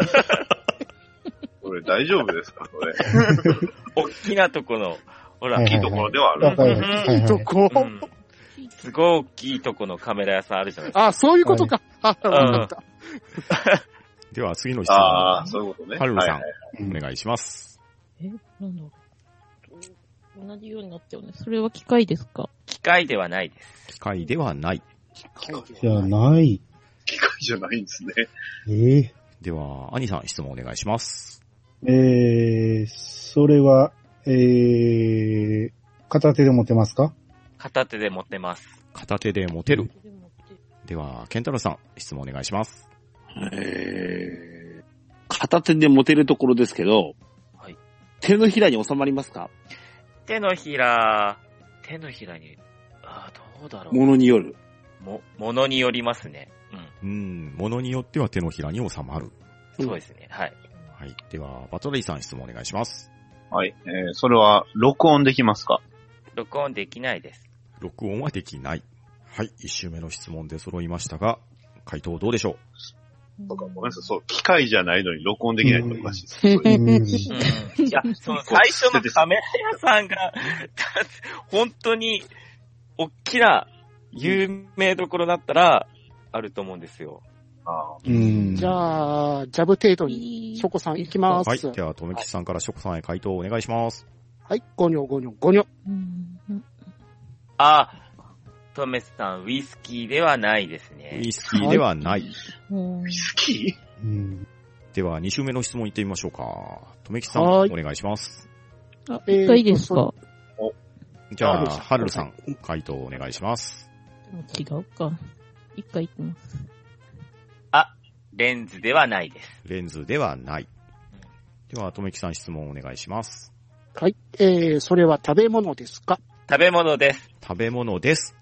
これ大丈夫ですかそれ。 大きなとこの、ほら、 はいいいところではある。 わかる。 うんはいはいどこうんすごい大きいとこのカメラ屋さんあるじゃないですか。 あ、そういうことか。あ、わかった。 では、次の質問。 ああ、そういうことね。 ハルルさん、 はいはいうんお願いします。 え、なんだろう。同じようになってよね。それは機械ですか？ 機械ではないです。 機械ではない。 じゃない。 機械じゃないんですね。 ええでは、アニさん、質問お願いします。 えー、それは、えー、片手で持てますか？ 片手で持ってます。 片手で持てる。 でもってでは、ケンタロウさん、質問お願いします。 えー、片手で持てるところですけど、 はい手のひらに収まりますか？ 手のひら、手のひらに、あーどうだろう。 ものによる。 も、ものによりますね。うん。 うん、ものによっては手のひらに収まる。 そうですね。はい。 はい。では、バトレイさん、質問お願いします。 はい。えー、それは、録音できますか録音できないです。 録音はできない。はい。一周目の質問で揃いましたが、回答どうでしょそうか、ごめんなさい。そう、機械じゃないのに録音できないっておかしいです。 うん。 うん。いや、その最初のカメラ屋さんが、本当に、大きな有名どころだったら、あると思うんですよ。 あうん。 じゃあ、ジャブ程度に、ショコさんいきまう。はい。 す。 では、とめきちさんからショコさんへ回答をお願いします。 はい、ゴニョゴニョゴニョ。 うんうんあ、トメスさん、ウイスキーではないですウねイ。スキーではない。 うん好きうん。 では、二周目の質問いってみましょうか。とめきちさん、 はいお願いします。 あ、 えー一回ですか？ じゃあ、 ハルルさんハルルさん、回答お願いします。 もう違うか。一回言ってます。 レンズではないです。 レンズではない。では、とめきさん質問お願いします。 はい、えー、それは食べ物ですか？ 食べ物です。 食べ物です。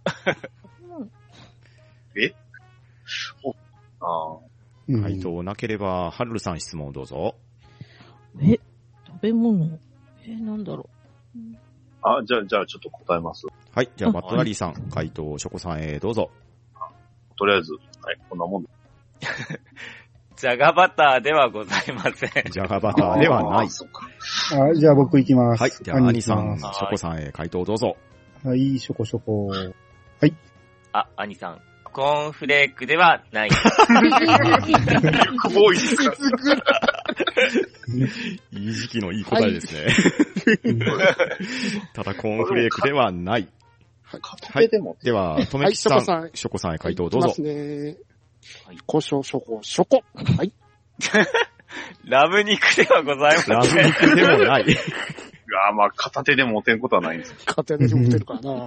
ああ。 うん回答なければ、ハルルさん質問をどうぞ。 え、食べ物え、なんだろあ、じゃあ、じゃあちょっと答えます。 はい。じゃあ、 あバットラリーさん、回答、ショコさんへどうぞ。 とりあえず、はい、こんなもんで。 じゃがバターではございません。 じゃがバターではないあー。そうか。 あ、じゃあ僕行きます。 はい。では、アニさん、シ行きまョコさんへ回答をどうぞ。 すはい、ショコショコ。 あ、兄さん。 コーンフレークではない。 ミルクボーイですか。 いい時期のいい答えですね。ただコーンフレークではない。 はい。でも、 では、とめきちさん、 はいショコさんショコさんへ回答どうぞ。 いきますね。胡椒、ショコ、ショコ。はい。 ラム肉ではございません。 ラム肉でもない。 いやーまあ、片手で持てんことはないんですよ。 家庭で持ってるからな。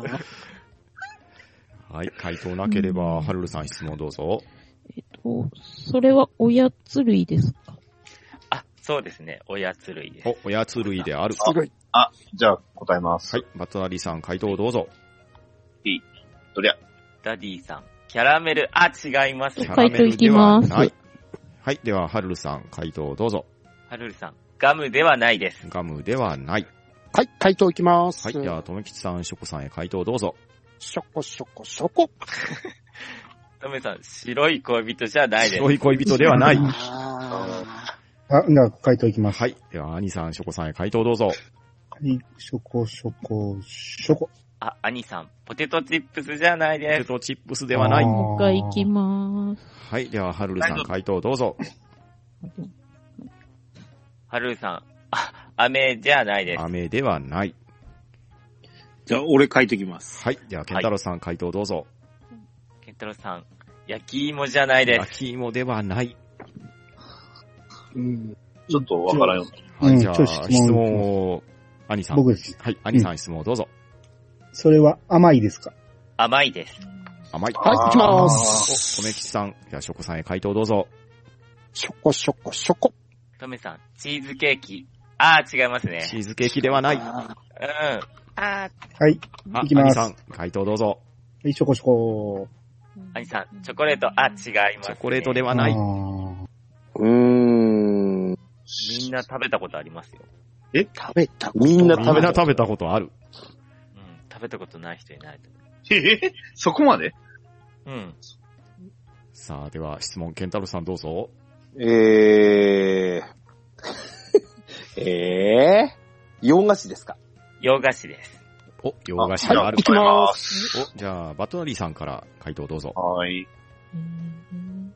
はい、回答なければ、はるるさん質問どうぞ。 えっと、それはおやつ類ですか？ あ、そうですね。おやつ類です。 お、おやつ類である。 すごい。 あ、じゃあ答えます。 はい、バトナリーさん回答どうぞ。 どりゃ。 ダディさん、キャラメル、あ、違います。 キャラ回答いきます。 メルではない。はい、では、はるるさん回答どうぞ。 はるるさん、ガムではないです。 ガムではない。 はい、回答いきます。 はい、では、とめきちさん、ショコさんへ回答どうぞ。 ショコ、ショコ、ショコ。 トメさん、白い恋人じゃないです。 白い恋人ではない。 ああ、じゃあ回答いきます。 はい、では、兄さん、ショコさんへ回答どうぞ。 はい、ショコ、ショコ、ショコ。 あ、兄さん、ポテトチップスじゃないポです。 テトチップスではない。 あーもう一回いきまーす。 はい、では、はるるさん回答どうぞ。 はるるさん、あ、飴じゃないです。 飴ではない。 じゃあ、俺書いてきます。 はい、では、ケンタロウさん回答どうぞ。 ケンタロウさん、焼き芋じゃないです。 焼き芋ではない。 ーうん。 ちょっとわからんよ。 はい、じゃあ、 うんちょっと質問質問を、兄さん。 僕です。 はい、兄さん質問をどうぞ。 それは甘いですか？ 甘いです。 甘い。 はい、いきまーす。 お、とめきちさん。じゃあ、ショコさんへ回答どうぞ。 ショコ、ショコ、ショコ。 トメさん、チーズケーキ。あー、違いますね。 チーズケーキではない。 あうん。あはい、 あ、 いきます兄さん、回答どうぞ。 はい、ショコ、ショコ。 ー、兄さん、チョコレート。あ、違います、ね。 チョコレートではない。 あーうーん。 みんな食べたことありますよ。 食べたことみんなみ食べたんな食べたことある。 うん。食べたことない人いないと思えへそこまでう。うん。 さあ、では、質問、ケンタロウさんどうぞ。 えー。えー。洋菓子ですか？ 洋菓子です。 お、洋菓子がある。 いきます。 お、じゃあ、バトナリーさんから回答どうぞ。 はーい。 うん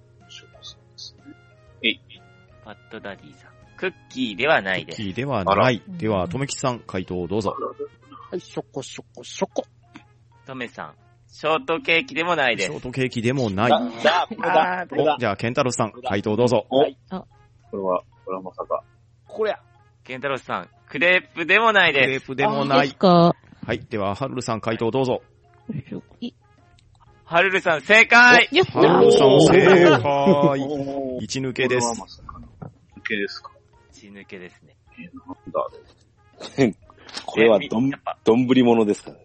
パッドダディさん。クッキーではないです。 キーではない。では、とめきちさん、回答どうぞ。 はい、ショコ、ショコ、ショコ。 トメさん。ショートケーキでもないですショー。トケーキでもない。 だ、だ、これだ、これだお、。じゃあ、ケンタロウさん、回答どうぞ。 これは、これはまさか。 これや。 ケンタロウさん。クレープでもないです。 クレープでもないです。か？ はい。では、ハルルさん、回答どうぞ。 いハルルさん、正解。 やっハルルさん、 おー正解。 おー一抜けですこれは。まさかの抜けですか。 血抜けですね。 えーなんだこれはどんやっぱ、 どんぶりものですから。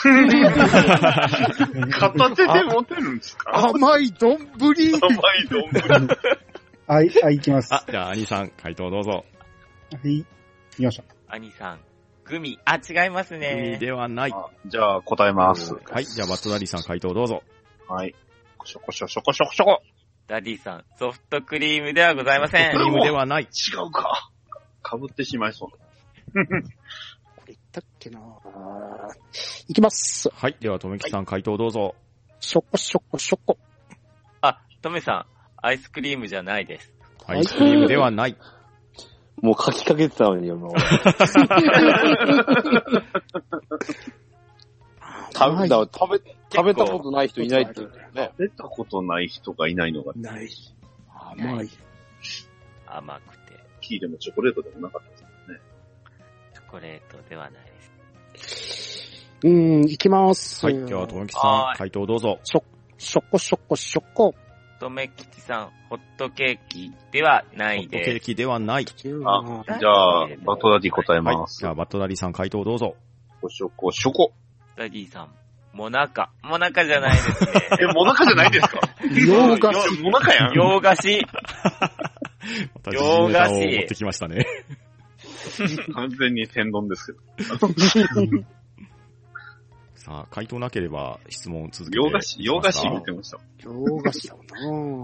片手で持てるんですか甘い丼。 甘い丼。 はい、はい、いきます。 あ、じゃあ、兄さん、回答どうぞ。 はい、いきました。 兄さん。グミ。あ、違います海ね。 ではない。 あじゃあ答えます。 はい。じゃあ、バットダディさん、回答どうぞ。 はい。ショコショショコショコショコ。 ダディさん。ソフトクリームではございません。 クリームではない。 違うか。被ってしまいそう。 これ言ったっけな。いきます。 はい。では、とめきさん、回答どうぞ。 ショコ、ショコ、ショコ。 あ、トメさん。アイスクリームじゃないです。 アイスクリームではない。 もう書きかけてたのに、もう。食べた、食べ、食べたことない人いないってことだよね。 出たことない人がいないのが、 ない。甘い。 甘くて。 キーでもチョコレートでもなかったですからね。 チョコレートではないです。 うーん、いきます。 はい。では、とめきさん、 はーい回答どうぞ。 ショコ、ショコ、ショコ。 とめきちさん。ホットケーキではなホッいです。 トケーキではない。 あ、じゃあ、バトダディ答えはいま。す。 じゃあ、バットダディさん、回答どうぞ。 ショコショコ。 ダディさん。モナカ。モナカじゃないですね。 え、モナカじゃないですか洋菓子よモナカやん。 洋菓子。 私洋菓子ネタを持ってきましたね。 完全に天丼ですけど。 さあ、回答なければ質問を続けて洋菓子、洋菓子いきますか見てました。 洋菓子だよな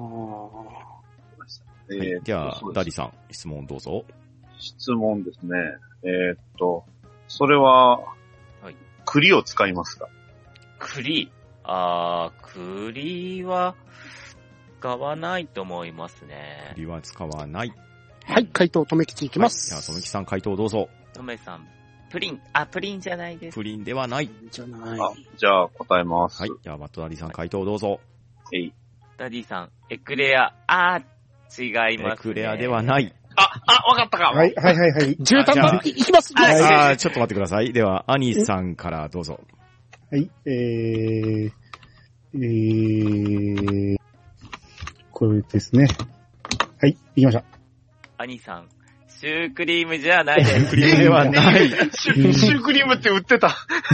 はいえーじゃあそう、ですダディさん、質問どうぞ。 質問ですね。えーっと、それは、 はい栗を使いますか？ 栗。 あー、栗は使わないと思いますね。 栗は使わない。 はい、回答、とめきちいきまはい、 す。 じゃあ、とめきさん回答どうぞ。 とめさん、プリン、あ、プリンじゃないです。 プリンではない。 じゃない。 あ、じゃあ答えます。 はい、じゃあ、バットダディさん回答どうぞ。 えい。 ダディさん、エクレア、あー、違います、ね。 エクレアではない。 あ、あ、わかったかも。 はい、はい、はい、はい。 絨毯だっていきます。 はいあー、ちょっと待ってください。では、アニさんからどうぞ。 はい、えー、えー、これですね。はい、行きました。 アニさん、シュークリームじゃないです。 クリームではない。 シュシュークリームって売ってた。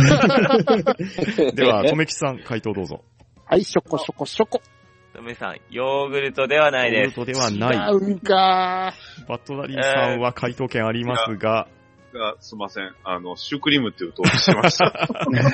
では、とめきさん回答どうぞ。 はい、しょこしょこしょこ。 とめさん、ヨーグルトではないです。 ヨーグルトではない。 違うんかバットダディさんは回答権ありますが、 がすいません。あの、シュークリームって打とうとしてました。だって、だ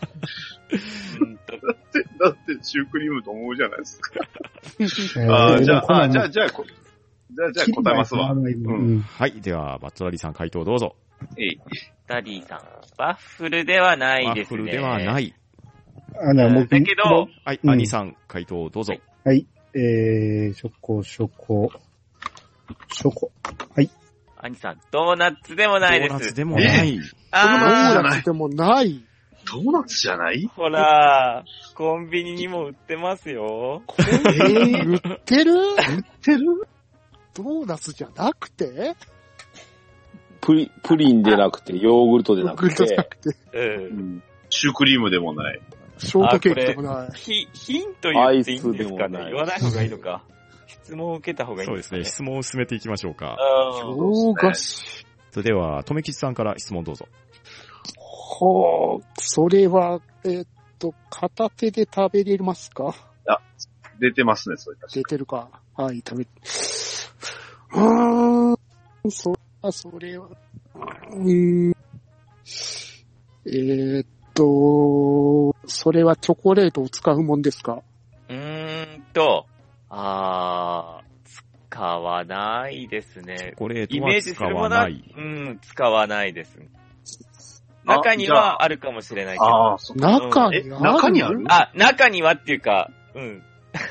ってシュークリームと思うじゃないですか。あーじゃあ、あじゃあ、じゃあ、こじゃあ、じゃあ答えますわ。 ううんん。 はい。では、バットダディさん回答どうぞ。 えい。 ダディさん、ワッフルではないワッですね。 フルではない。 あの、僕、 だけど、 はい、 うんアニさん回答どうぞ。 はい、えー、しょこしょこ、しょこ。はい。 アニさん、ドーナツでもないです。 ドーナツでもない。 ドあーナツでもない。 ドーナツじゃないー、ほら、コンビニにも売ってますよ。 えー、売ってる売ってるドーナツじゃなくてプリ、プリンでなくて、ヨーグルトでなくヨーグルトじゃなて、 くて、 う。 うんん。シュークリームでもない。 ショートケーキでもない。 ヒ、ヒント言っていいんですかね。 アイスでもない言わない方がいいのか。質問を受けた方がいいんでかね。 そうですすね。質問を進めていきましょうか。 洋菓子。 それでは、とめきちさんから質問どうぞ。 ほう、それは、えーっと、片手で食べれますか？ 出てますね、そういった。 出てるか。はい、食べ、うーん、そ、あ、それは、うーん、えーっと、それはチョコレートを使うもんですか？ うーんと、あー、使わないですねチョ。コレートイメージすは使るものは、 わない。 うん、使わないです。 あ中にじゃあはあるかもしれないけど。 ああ、そっか。え中にある中にあるあ、中にはっていうか、うん。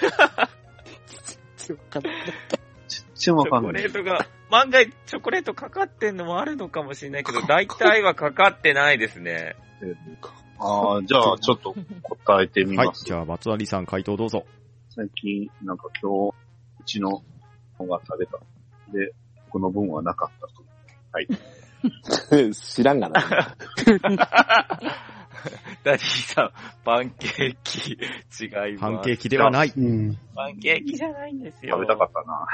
わかんない全然わチョコかんない。 レートが、万が一チョコレートかかってんのもあるのかもしれないけど、大体はかかってないですね。 ああ、じゃあ、ちょっと答えてみはいま。す。 じゃあ、バットダディさん回答どうぞ。 最近、なんか今日、うちの子が食べた。で、僕の分はなかったと。はい。 知らんがな。 ダディさん、パンケーキ、違います。 パンケーキではない。 うん。 パンケーキじゃないんですよ。 食べたかったな。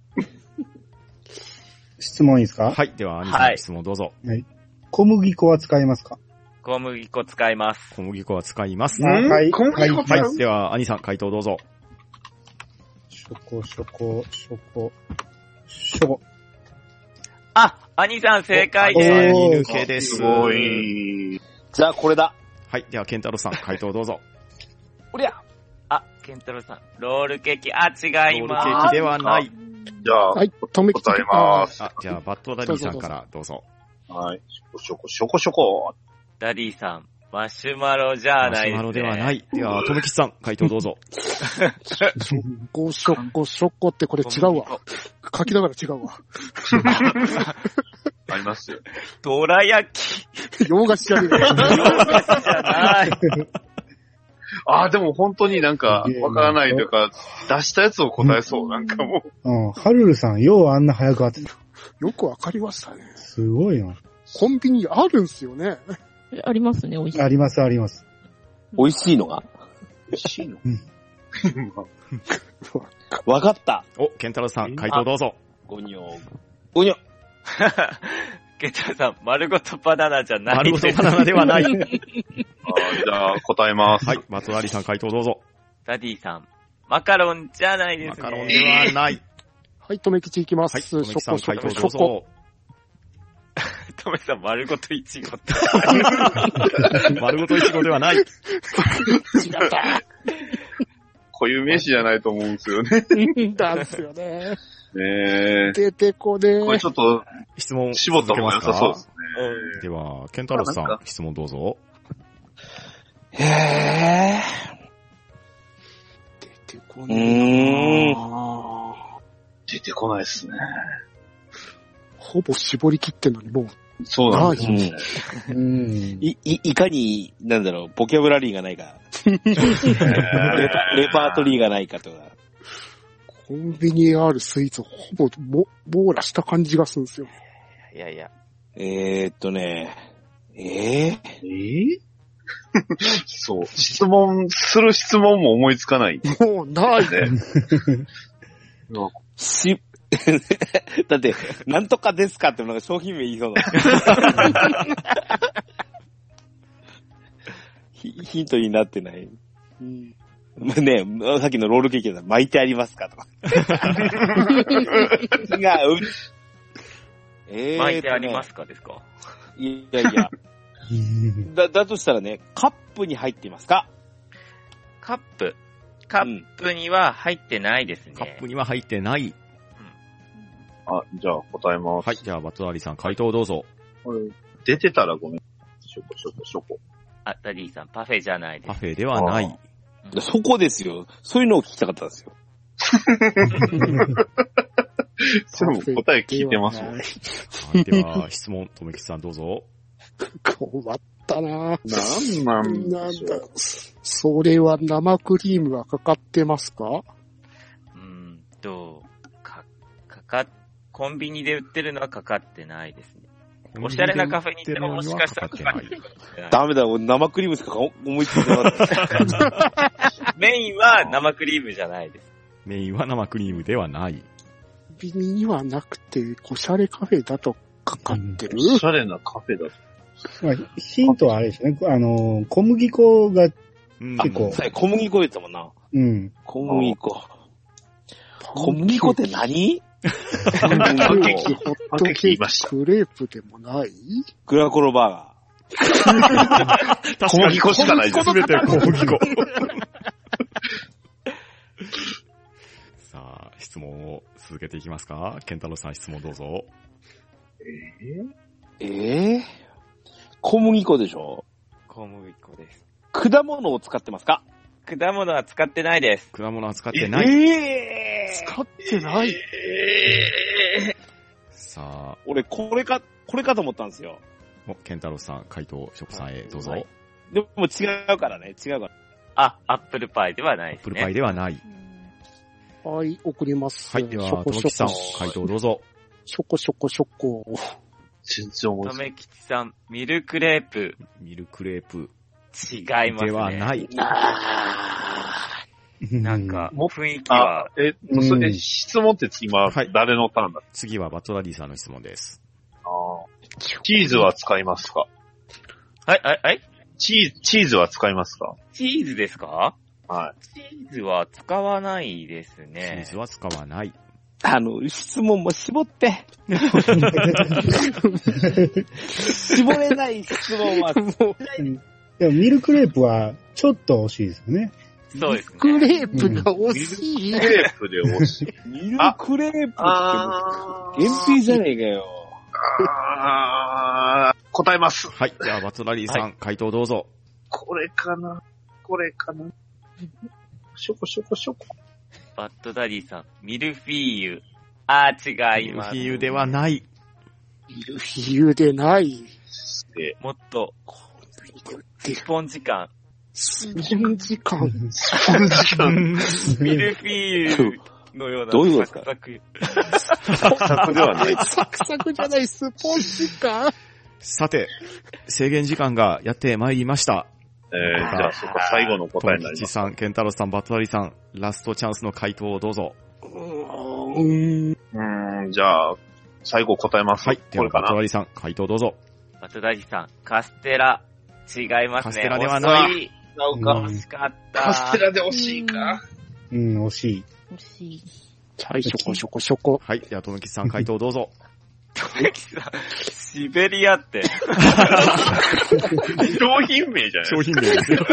質問いいですか？ はい。では、アニさんはい質問どうぞ。 小麦粉は使えますか？ 小麦粉使います。 小麦粉は使います。 あはい。 小麦粉使うはい。では、アニさん回答どうぞ。 しょこしょこ、しょこ、しょこ。 あ、兄さん正解おで切り抜けです。 すごい。 じゃあこれだ。 はい。では、ケンタロウさん回答どうぞ。 おりゃ。 す。あ、ケンタロウさん、ロールケーキ、あ、違いロールケます。 ーキではない。 じゃあ、 はい、止めき答えます。 あ、じゃあ、バットダディさんからどうぞ。 はい。しょこしょこしょこ。 ダディさん、マシュマロじゃマシュないです、ね。。 マロではないい。では、とめきちさん回答どうぞ。 ごしょこしょこってこれ違うわ。書きながら違うわ。 ありますよ。 どら焼き。 洋菓子じゃねえか。 洋菓子じゃない。 ああ、でも本当になんか、わからないというか、出したやつを答えそう。なんかもう。 うん。ハルルさん、ようあんな早く当てた。 よくわかりましたね。 すごいな。 コンビニあるんすよね。 えありますね、美味しい。 あります、あります。 美味しいのが。 美味しいのうんわかった。 お、ケンタロウさん回答どうぞ。 ごにょ。ごにょ。 ケンタロウさん、丸ごとバナナじゃない丸ごです。 とバナナではない。 あーじゃあ、答えます。 はい。バットダディさん回答どうぞ。 ダディさん、マカロンじゃないですね。 マカロンではない。 はい、とめきちいきます。 はい。とめきさん回答どうしょこ。 ぞ。 トメさん、丸ごとイチゴって。 丸ごとイチゴではない。 違った。 固有名詞じゃないと思うんですよね。 なんですよね。 ねえ。 出てこねこれちょっと、 質問絞った方が良さそうですね。 では、ケンタロウさなんん質問どうぞ。 へえ。 出てこうないーん。 な。 出てこないですね。 ほぼ絞り切ってんのにもう、 そうなんですよ。 うん。 い、い、いかに、なんだろう、ボキャブラリーがないか。レパ、レパートリーがないかとか。 コンビニにあるスイーツほぼも網羅した感じがするんですよ。 いやいや。 えー、っとね、えー、 えーそう。質問、する質問も思いつかない。 もうないね。 し、だって、なんとかですかってなんか商品名言いそうだ。ヒヒントになってない。 うんねさっきのロールケーキだ巻いてありますかとか。違う。えー、 巻いてありますかですか？ いやいや。だ、だとしたらね、カップに入っていますか？ カップ。カップには入ってないですね。 カップには入ってない。 あ、じゃあ答えます。 はい、じゃあバツワリさん回答どうぞ。 これ、出てたらごめん。しょこしょこしょこ。 あ、ダディさん、パフェじゃないです。 パフェではない。 そこですよ。そういうのを聞きたかったんですよ。 でも答え聞いてますもん。 はい、では、質問、とめきちさんどうぞ。 困ったなぁ。 なんなんだでしょう。 それは生クリームがかかってますか？ うーんと、か、かか、コンビニで売ってるのはかかってないですね。おしゃれなカフェに行ってももしかしたらかかってるかもしれない。 ダメだ、俺生クリームしか思いついてなかった。 メインは生クリームじゃないです。 メインは生クリームではない。 コンビニにはなくて、おしゃれカフェだとかかってる、 おしゃれなカフェだと。 まあ、ヒントはあれですね。あの、小麦粉が、 うん結構そうや小麦粉言ったもんな。 うん。 小麦粉。小麦粉って何？ パンケーキ、ホッパントケーケーキ言いましキ、クレープでもないグラコロバーガー。 小麦粉しかないです。 すべて小麦粉。さあ、質問を続けていきますか。ケンタロウさん質問どうぞ。 えー、小麦粉でしょ？ 小麦粉です。 果物を使ってますか？ 果物は使ってないです。 果物は使ってない。 え使ってない。 さあ、 俺、これか、これかと思ったんですよ。 おケンタロウさん、回答、ショコさんへどうぞ。 はいでも違うからね、違うから。 あ、アップルパイではないですね。 アップルパイではない。 はい、送ります。 はい、では、 ショコショともきちさんコ、 回答どうぞ。 ショコショコショコ。 全然思いとつかない。 めきちさん、ミルクレープ。 ミルクレープ違いますね。 ではない。 なんか、 も雰囲気はあ、、え、それ、質問って今はい、 誰のターンだっ次はバトラディさんの質問です。 たの？チーズは使いますか？ はい、はい、はい。 チー、チーズは使いますか？ チーズですか？ はチーズは使わないですチね。 ーズは使わない。 あの、質問も絞って。絞れない質問は、 でもミルクレープはちょっと惜しいですよね。 そうですね。 クレープが惜しい。 い。クレープで惜しい。 ミルクレープって、 あ原品じゃねえかよ。 あー答えます。 はい、ではバトラディさん、回答どうぞ。 これかなこれかなショコショコショコ。 バッドダディさん、ミルフィーユ。あー、違います。 ミルフィーユではない。 ミルフィーユでない。 で、 もっと、 でスポンジ感。 スポンジ感。 スポンジ感。 ミルフィーユのようなどういうことサクサク。 サクサクではない。 サクサクじゃない、スポンジ感。 さて、制限時間がやってまいりました。 えー、じゃあそこ最後のトン答えになります。 吉さん、ケンタロウさん、バトラディさん、ラストチャンスの回答をどうぞ。 うーん。 うーん、じゃあ、最後答えます。 はい、ではこれかなバトラディさん、回答どうぞ。 バッドダディさん、カステラ。違いますね。 カステラではない遅い。 なんか惜しかった。 カステラで惜しいか。 うん、惜しい。 欲しい。 はい、ショコショコショコ。 はい、ではトムキさん、回答どうぞ。 トメキさん、シベリアって。 商品名じゃない商品名ですよ。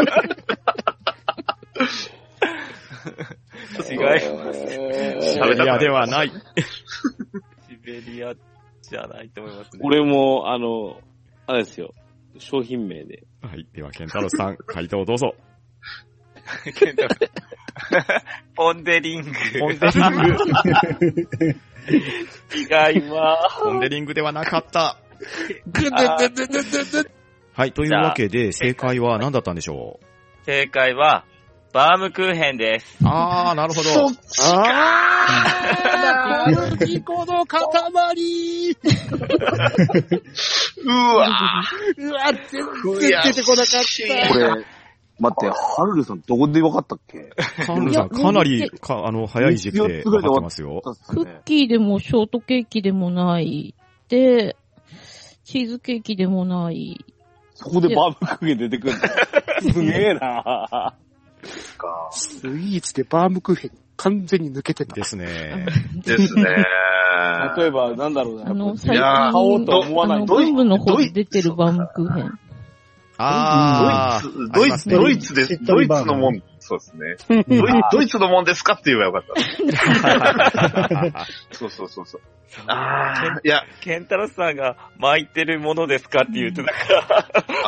違います。 シベリアではない。 シベリアじゃないと思いますね。 俺も、あの、あれですよ。 商品名で。 はい。では、ケンタロスさん、回答をどうぞ。 ケンタロスポンデリング。 ポンデリング。 違います。 ポンデリングではなかった。 ぐぬぐぬぐぬぐぬ。 はい。というわけで、正解は何だったんでしょう？ 正解は、バームクーヘンです。 あー、なるほど。 そっちかー小麦粉の塊うわうわ、全然出てこなかった。 これ、待って、ハルルさんどこで分かったっけ？ カンルさん、かなり、か、あの、早い時期で分かってますよ。 クッキーでもショートケーキでもない。で、チーズケーキでもない。 そこでバームクーヘン出てくるんだ。すげえなスイーツでバームクーヘン完全に抜けてた。 ですね。 ですね。 例えば、なんだろうな。 あの、最近、 やー買おうと思わないあの、ブームの方で出てるバームクーヘン。 あー。 ドイツ、ドイツ、ドイツです。ドイツのもん、そうですね。ドイドイツのもんですかって言えばよかった。そうそうそうそう。ああ、いや、 ケンタロスさんが巻いてるものですかって言ってたから、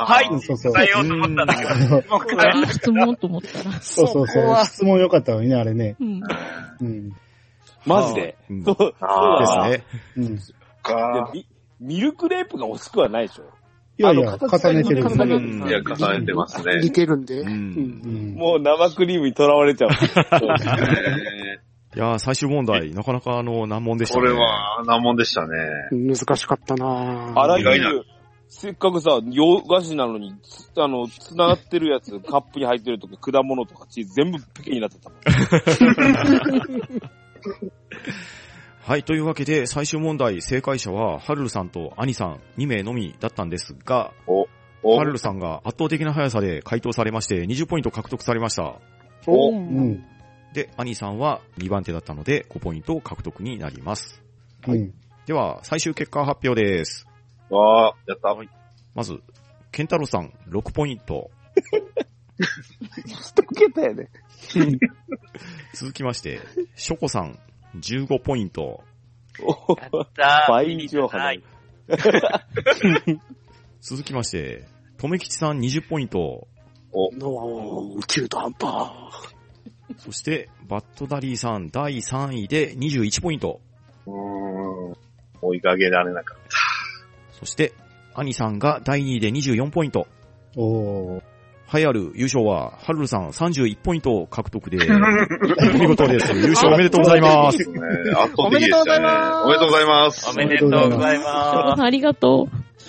はいってそうそう。 伝えようと思ったんだけど、もう一回いい質問と思ったら。 そうそうそう。質問良かったのにね、あれね。 うん。 うん。 マジで。 うんそう、そうだな。 ですね。 うん。 かでミミルクレープが惜しくはないでしょ。 いやいや、 あの重ねてる。 重ねてうんいや、重ねてますね。 似てるんで。 う。 うんん。 うん。 もう生クリームにとらわれちゃう。 ねいやー、最終問題、なかなかあの、難問でしたね。 これは難問でしたね。 難しかったなぁ。 あらゆ意外なる、せっかくさ、洋菓子なのに、つあの、繋がってるやつ、カップに入ってるとか、果物とかチーズ、全部ペケになってたもん。 はい、というわけで、最終問題、正解者は、ハルルさんとアニさんに名のみだったんですが、 お、 ハルルさんが圧倒的な速さで回答されまして、にじゅうポイント獲得されました。 おう。 うんん。 で、アニさんはにばん手だったので、ごポイント獲得になります。 うん。 では、最終結果発表です。 わー、やった。 まず、ケンタロウさん、ろくポイント。 一桁やね。 続きまして、ショコさん、じゅうごポイント。 おやったー。 倍以上離れる。 続きまして、とめきちさんにじゅうポイント。 の中途半端。 そして、バッドダディさんだいさんいでにじゅういちポイント。 うーん。追いかけられなかっそして、アニさんがだいにいでにじゅうよんポイント。 おー。 栄えある優勝は、ハルルさんさんじゅういちポイント獲得で、お見事です。優勝おめでとうございます。 た。ね、圧倒的でしたね。おめでとうございます。 おめでとうございます。 ありがと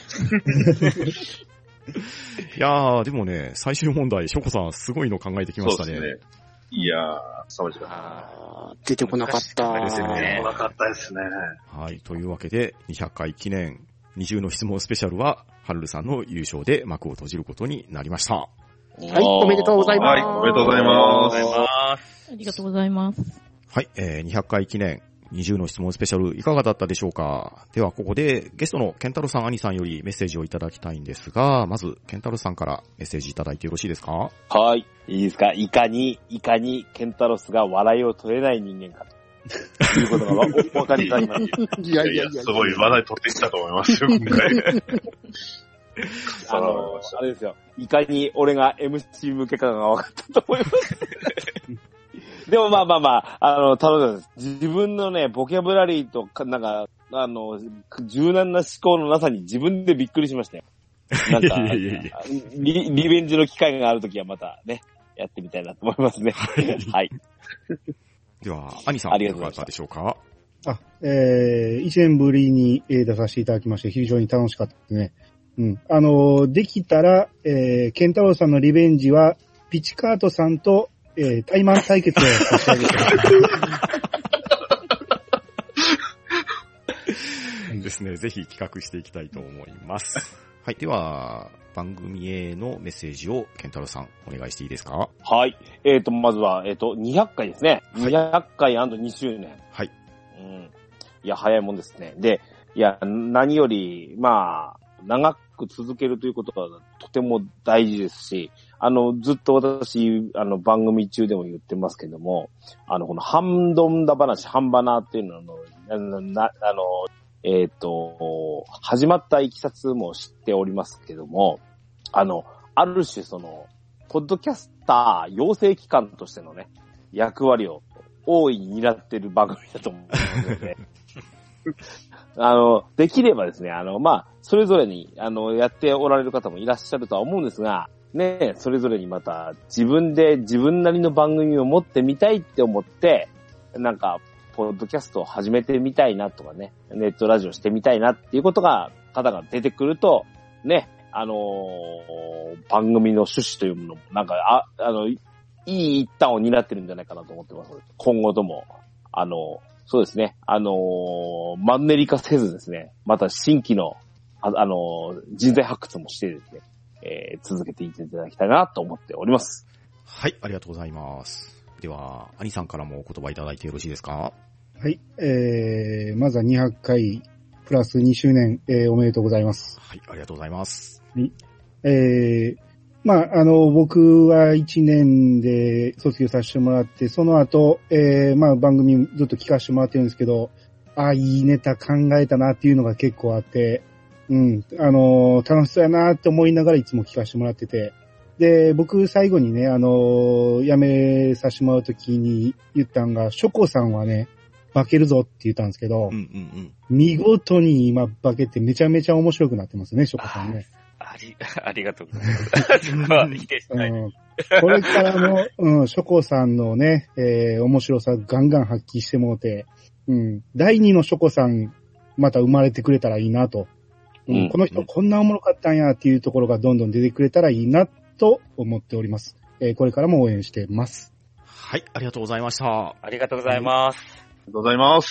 いやー、でもね、最終問題、ショコさんすごいの考えてきましたね。 そうですね。いやー、凄まじかった。 あ出てこなかった。 難しかったですねなかったですね。 はい。というわけで、にひゃっかい記念、にじゅうの質問スペシャルは、ハルルさんの優勝で幕を閉じることになりました。 はい、おめでとうございます。 はい、おめでとうございます。 りがとうございます。 う。ありがとうございます。 はい。えー、にひゃっかい記念、にじゅうの質問スペシャルいかがだったでしょうか？では、ここでゲストのケンタロウさん、アニさんよりメッセージをいただきたいんですが、まず、ケンタロウさんからメッセージいただいてよろしいですか？ はい。いいですか？いかに、いかに、ケンタロスが笑いを取れない人間かと。いうことがわお分かりたいます。 いやいやいや。 すごい話題取ってきたと思いますよ、今回。 あの、あれですよ。いかに俺が エムシー 向けかが分かったと思います。でもまあまあまあ、あの、楽しみです。自分のね、ボキャブラリーとか、なんか、あの、柔軟な思考のなさに自分でびっくりしましたよ。なんか、 いやいやいやリ、リベンジの機会があるときはまたね、やってみたいなと思いますね。はい。 では、アニさん、 ありがとうございましたいかがだったでしょうか？ あ、えー、一年ぶりにえー出させていただきまして、非常に楽しかったですね。うん。あのー、できたら、えー、ケンタロウさんのリベンジは、ピチカートさんと、えー、タイマン対決を差し上げてですね、ぜひ企画していきたいと思います。はい。では、番組へのメッセージをケンタロウさん、お願いしていいですか？ はい。えっ、と、まずは、えっ、と、にひゃっかいですね。 はいにひゃっかい &に 周年。 はい。 うん。いや、早いもんですね。で、いや、何より、まあ、長く続けるということはとても大事ですし、あの、ずっと私、あの、番組中でも言ってますけども、あの、この、ハンドンダ話、ハンバナーっていうのの、あの、なあのえっと、始まったいきさつも知っておりますけども、あの、ある種その、ポッドキャスター養成機関としてのね、役割を大いに担っている番組だと思うので、あの、できればですね、あの、まあ、それぞれに、あの、やっておられる方もいらっしゃるとは思うんですが、ね、それぞれにまた自分で自分なりの番組を持ってみたいって思って、なんか、ポッドキャストを始めてみたいなとかね、ネットラジオしてみたいなっていうことが、方が出てくると、ね、あのー、番組の趣旨というものも、なんか、あ、あの、いい一端を担ってるんじゃないかなと思ってます。今後とも、あの、そうですね、あのー、マンネリ化せずですね、また新規の、あ、あのー、人材発掘もしてですね、えー、続けていっていただきたいなと思っております。 はい、ありがとうございます。では、兄さんからもお言葉いただいてよろしいですか？ はい、えー、まずはにひゃっかい、プラスにしゅうねん、えー、おめでとうございます。 はい、ありがとうございます。 はい、えー、まあ、あの、僕はいちねんで卒業させてもらって、その後、えー、まあ、番組ずっと聞かせてもらってるんですけど、あ、いいネタ考えたなっていうのが結構あって、うん、あの、楽しそうやなって思いながらいつも聞かせてもらってて、で、僕最後にね、あの、辞めさせてもらうときに言ったんが、ショコさんはね、化けるぞって言ったんですけど、 うんうんうん、 見事に今化けてめちゃめちゃ面白くなってますね、ショコさんね。 あり、ありがとうございます。まあ、いいですね。 うん、これからの、うん、ショコさんのね、えー、面白さガンガン発揮してもうて、うん、第二のショコさん、また生まれてくれたらいいなと。うん、この人こんなおもろかったんやっていうところがどんどん出てくれたらいいなと思っております。えー、これからも応援してます。 はい、ありがとうございました。 ありがとうございます。 ありがとうございます。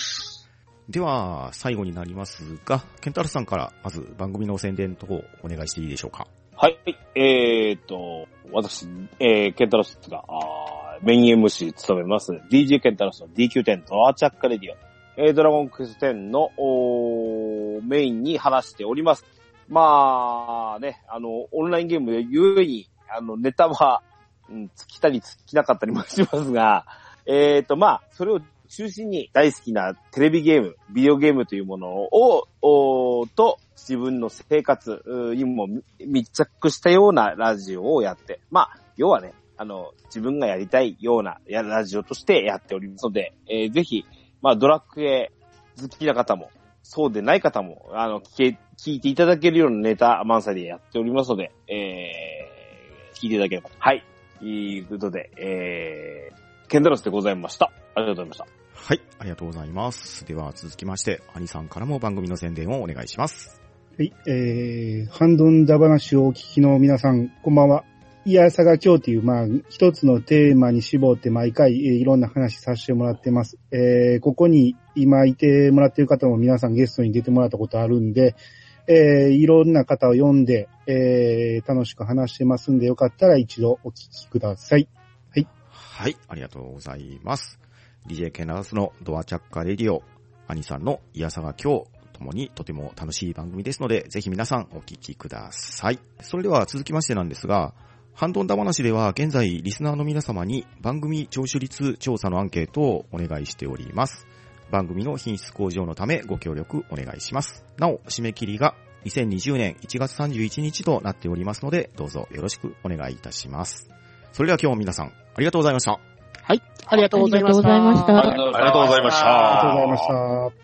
では、最後になりますが、ケンタロスさんからまず番組の宣伝等をお願いしていいでしょうか。 はい、えーと、私、えー、ケンタロスが、あメイン エムシー 務めます、ディージェー ケンタロスの ディーキューテン ドラチャッカレディオ、えー、ドラゴンクエストテンのメインに話しております。まあね、あの、オンラインゲームでゆえに、あの、ネタは、うん、尽きたり尽きなかったりもしますが、えーと、まあ、それを中心に大好きなテレビゲーム、ビデオゲームというものを、おと自分の生活にも密着したようなラジオをやって、まあ、要はね、あの、自分がやりたいようなやラジオとしてやっておりますので、えー、ぜひ、まあ、ドラクエ好きな方も、そうでない方も、あの、聞け、聞いていただけるようなネタ満載でやっておりますので、えー、聞いていただければ。はい。ということで、えー、ケンタロスでございました。ありがとうございました。 はい、ありがとうございます。では続きまして、兄さんからも番組の宣伝をお願いします。 はい、えー、ハンドンダ話をお聞きの皆さん、こんばんは。いやさが今日という、まあ、一つのテーマに絞って毎回、えー、いろんな話させてもらってます。えー、ここに今いてもらっている方も皆さんゲストに出てもらったことあるんで、えー、いろんな方を呼んで、えー、楽しく話してますんで、よかったら一度お聞きください。はい。 はい、ありがとうございます。ディージェー ケンタロスのドアチャッカレディオ、兄さんのいやさが今日、ともにとても楽しい番組ですので、ぜひ皆さんお聞きください。それでは続きましてなんですが、ハンドンダ話では現在リスナーの皆様に番組聴取率調査のアンケートをお願いしております。番組の品質向上のためご協力お願いします。なお、締め切りがにせんにじゅうねんいちがつさんじゅういちにちとなっておりますので、どうぞよろしくお願いいたします。それでは今日も皆さん、ありがとうございました。 はい、ありがとうございました。 ありがとうございました。 ありがとうございました。 ありがとうございました。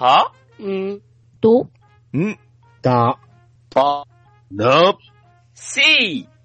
はうんと、 んだ、 パ、 な、 しー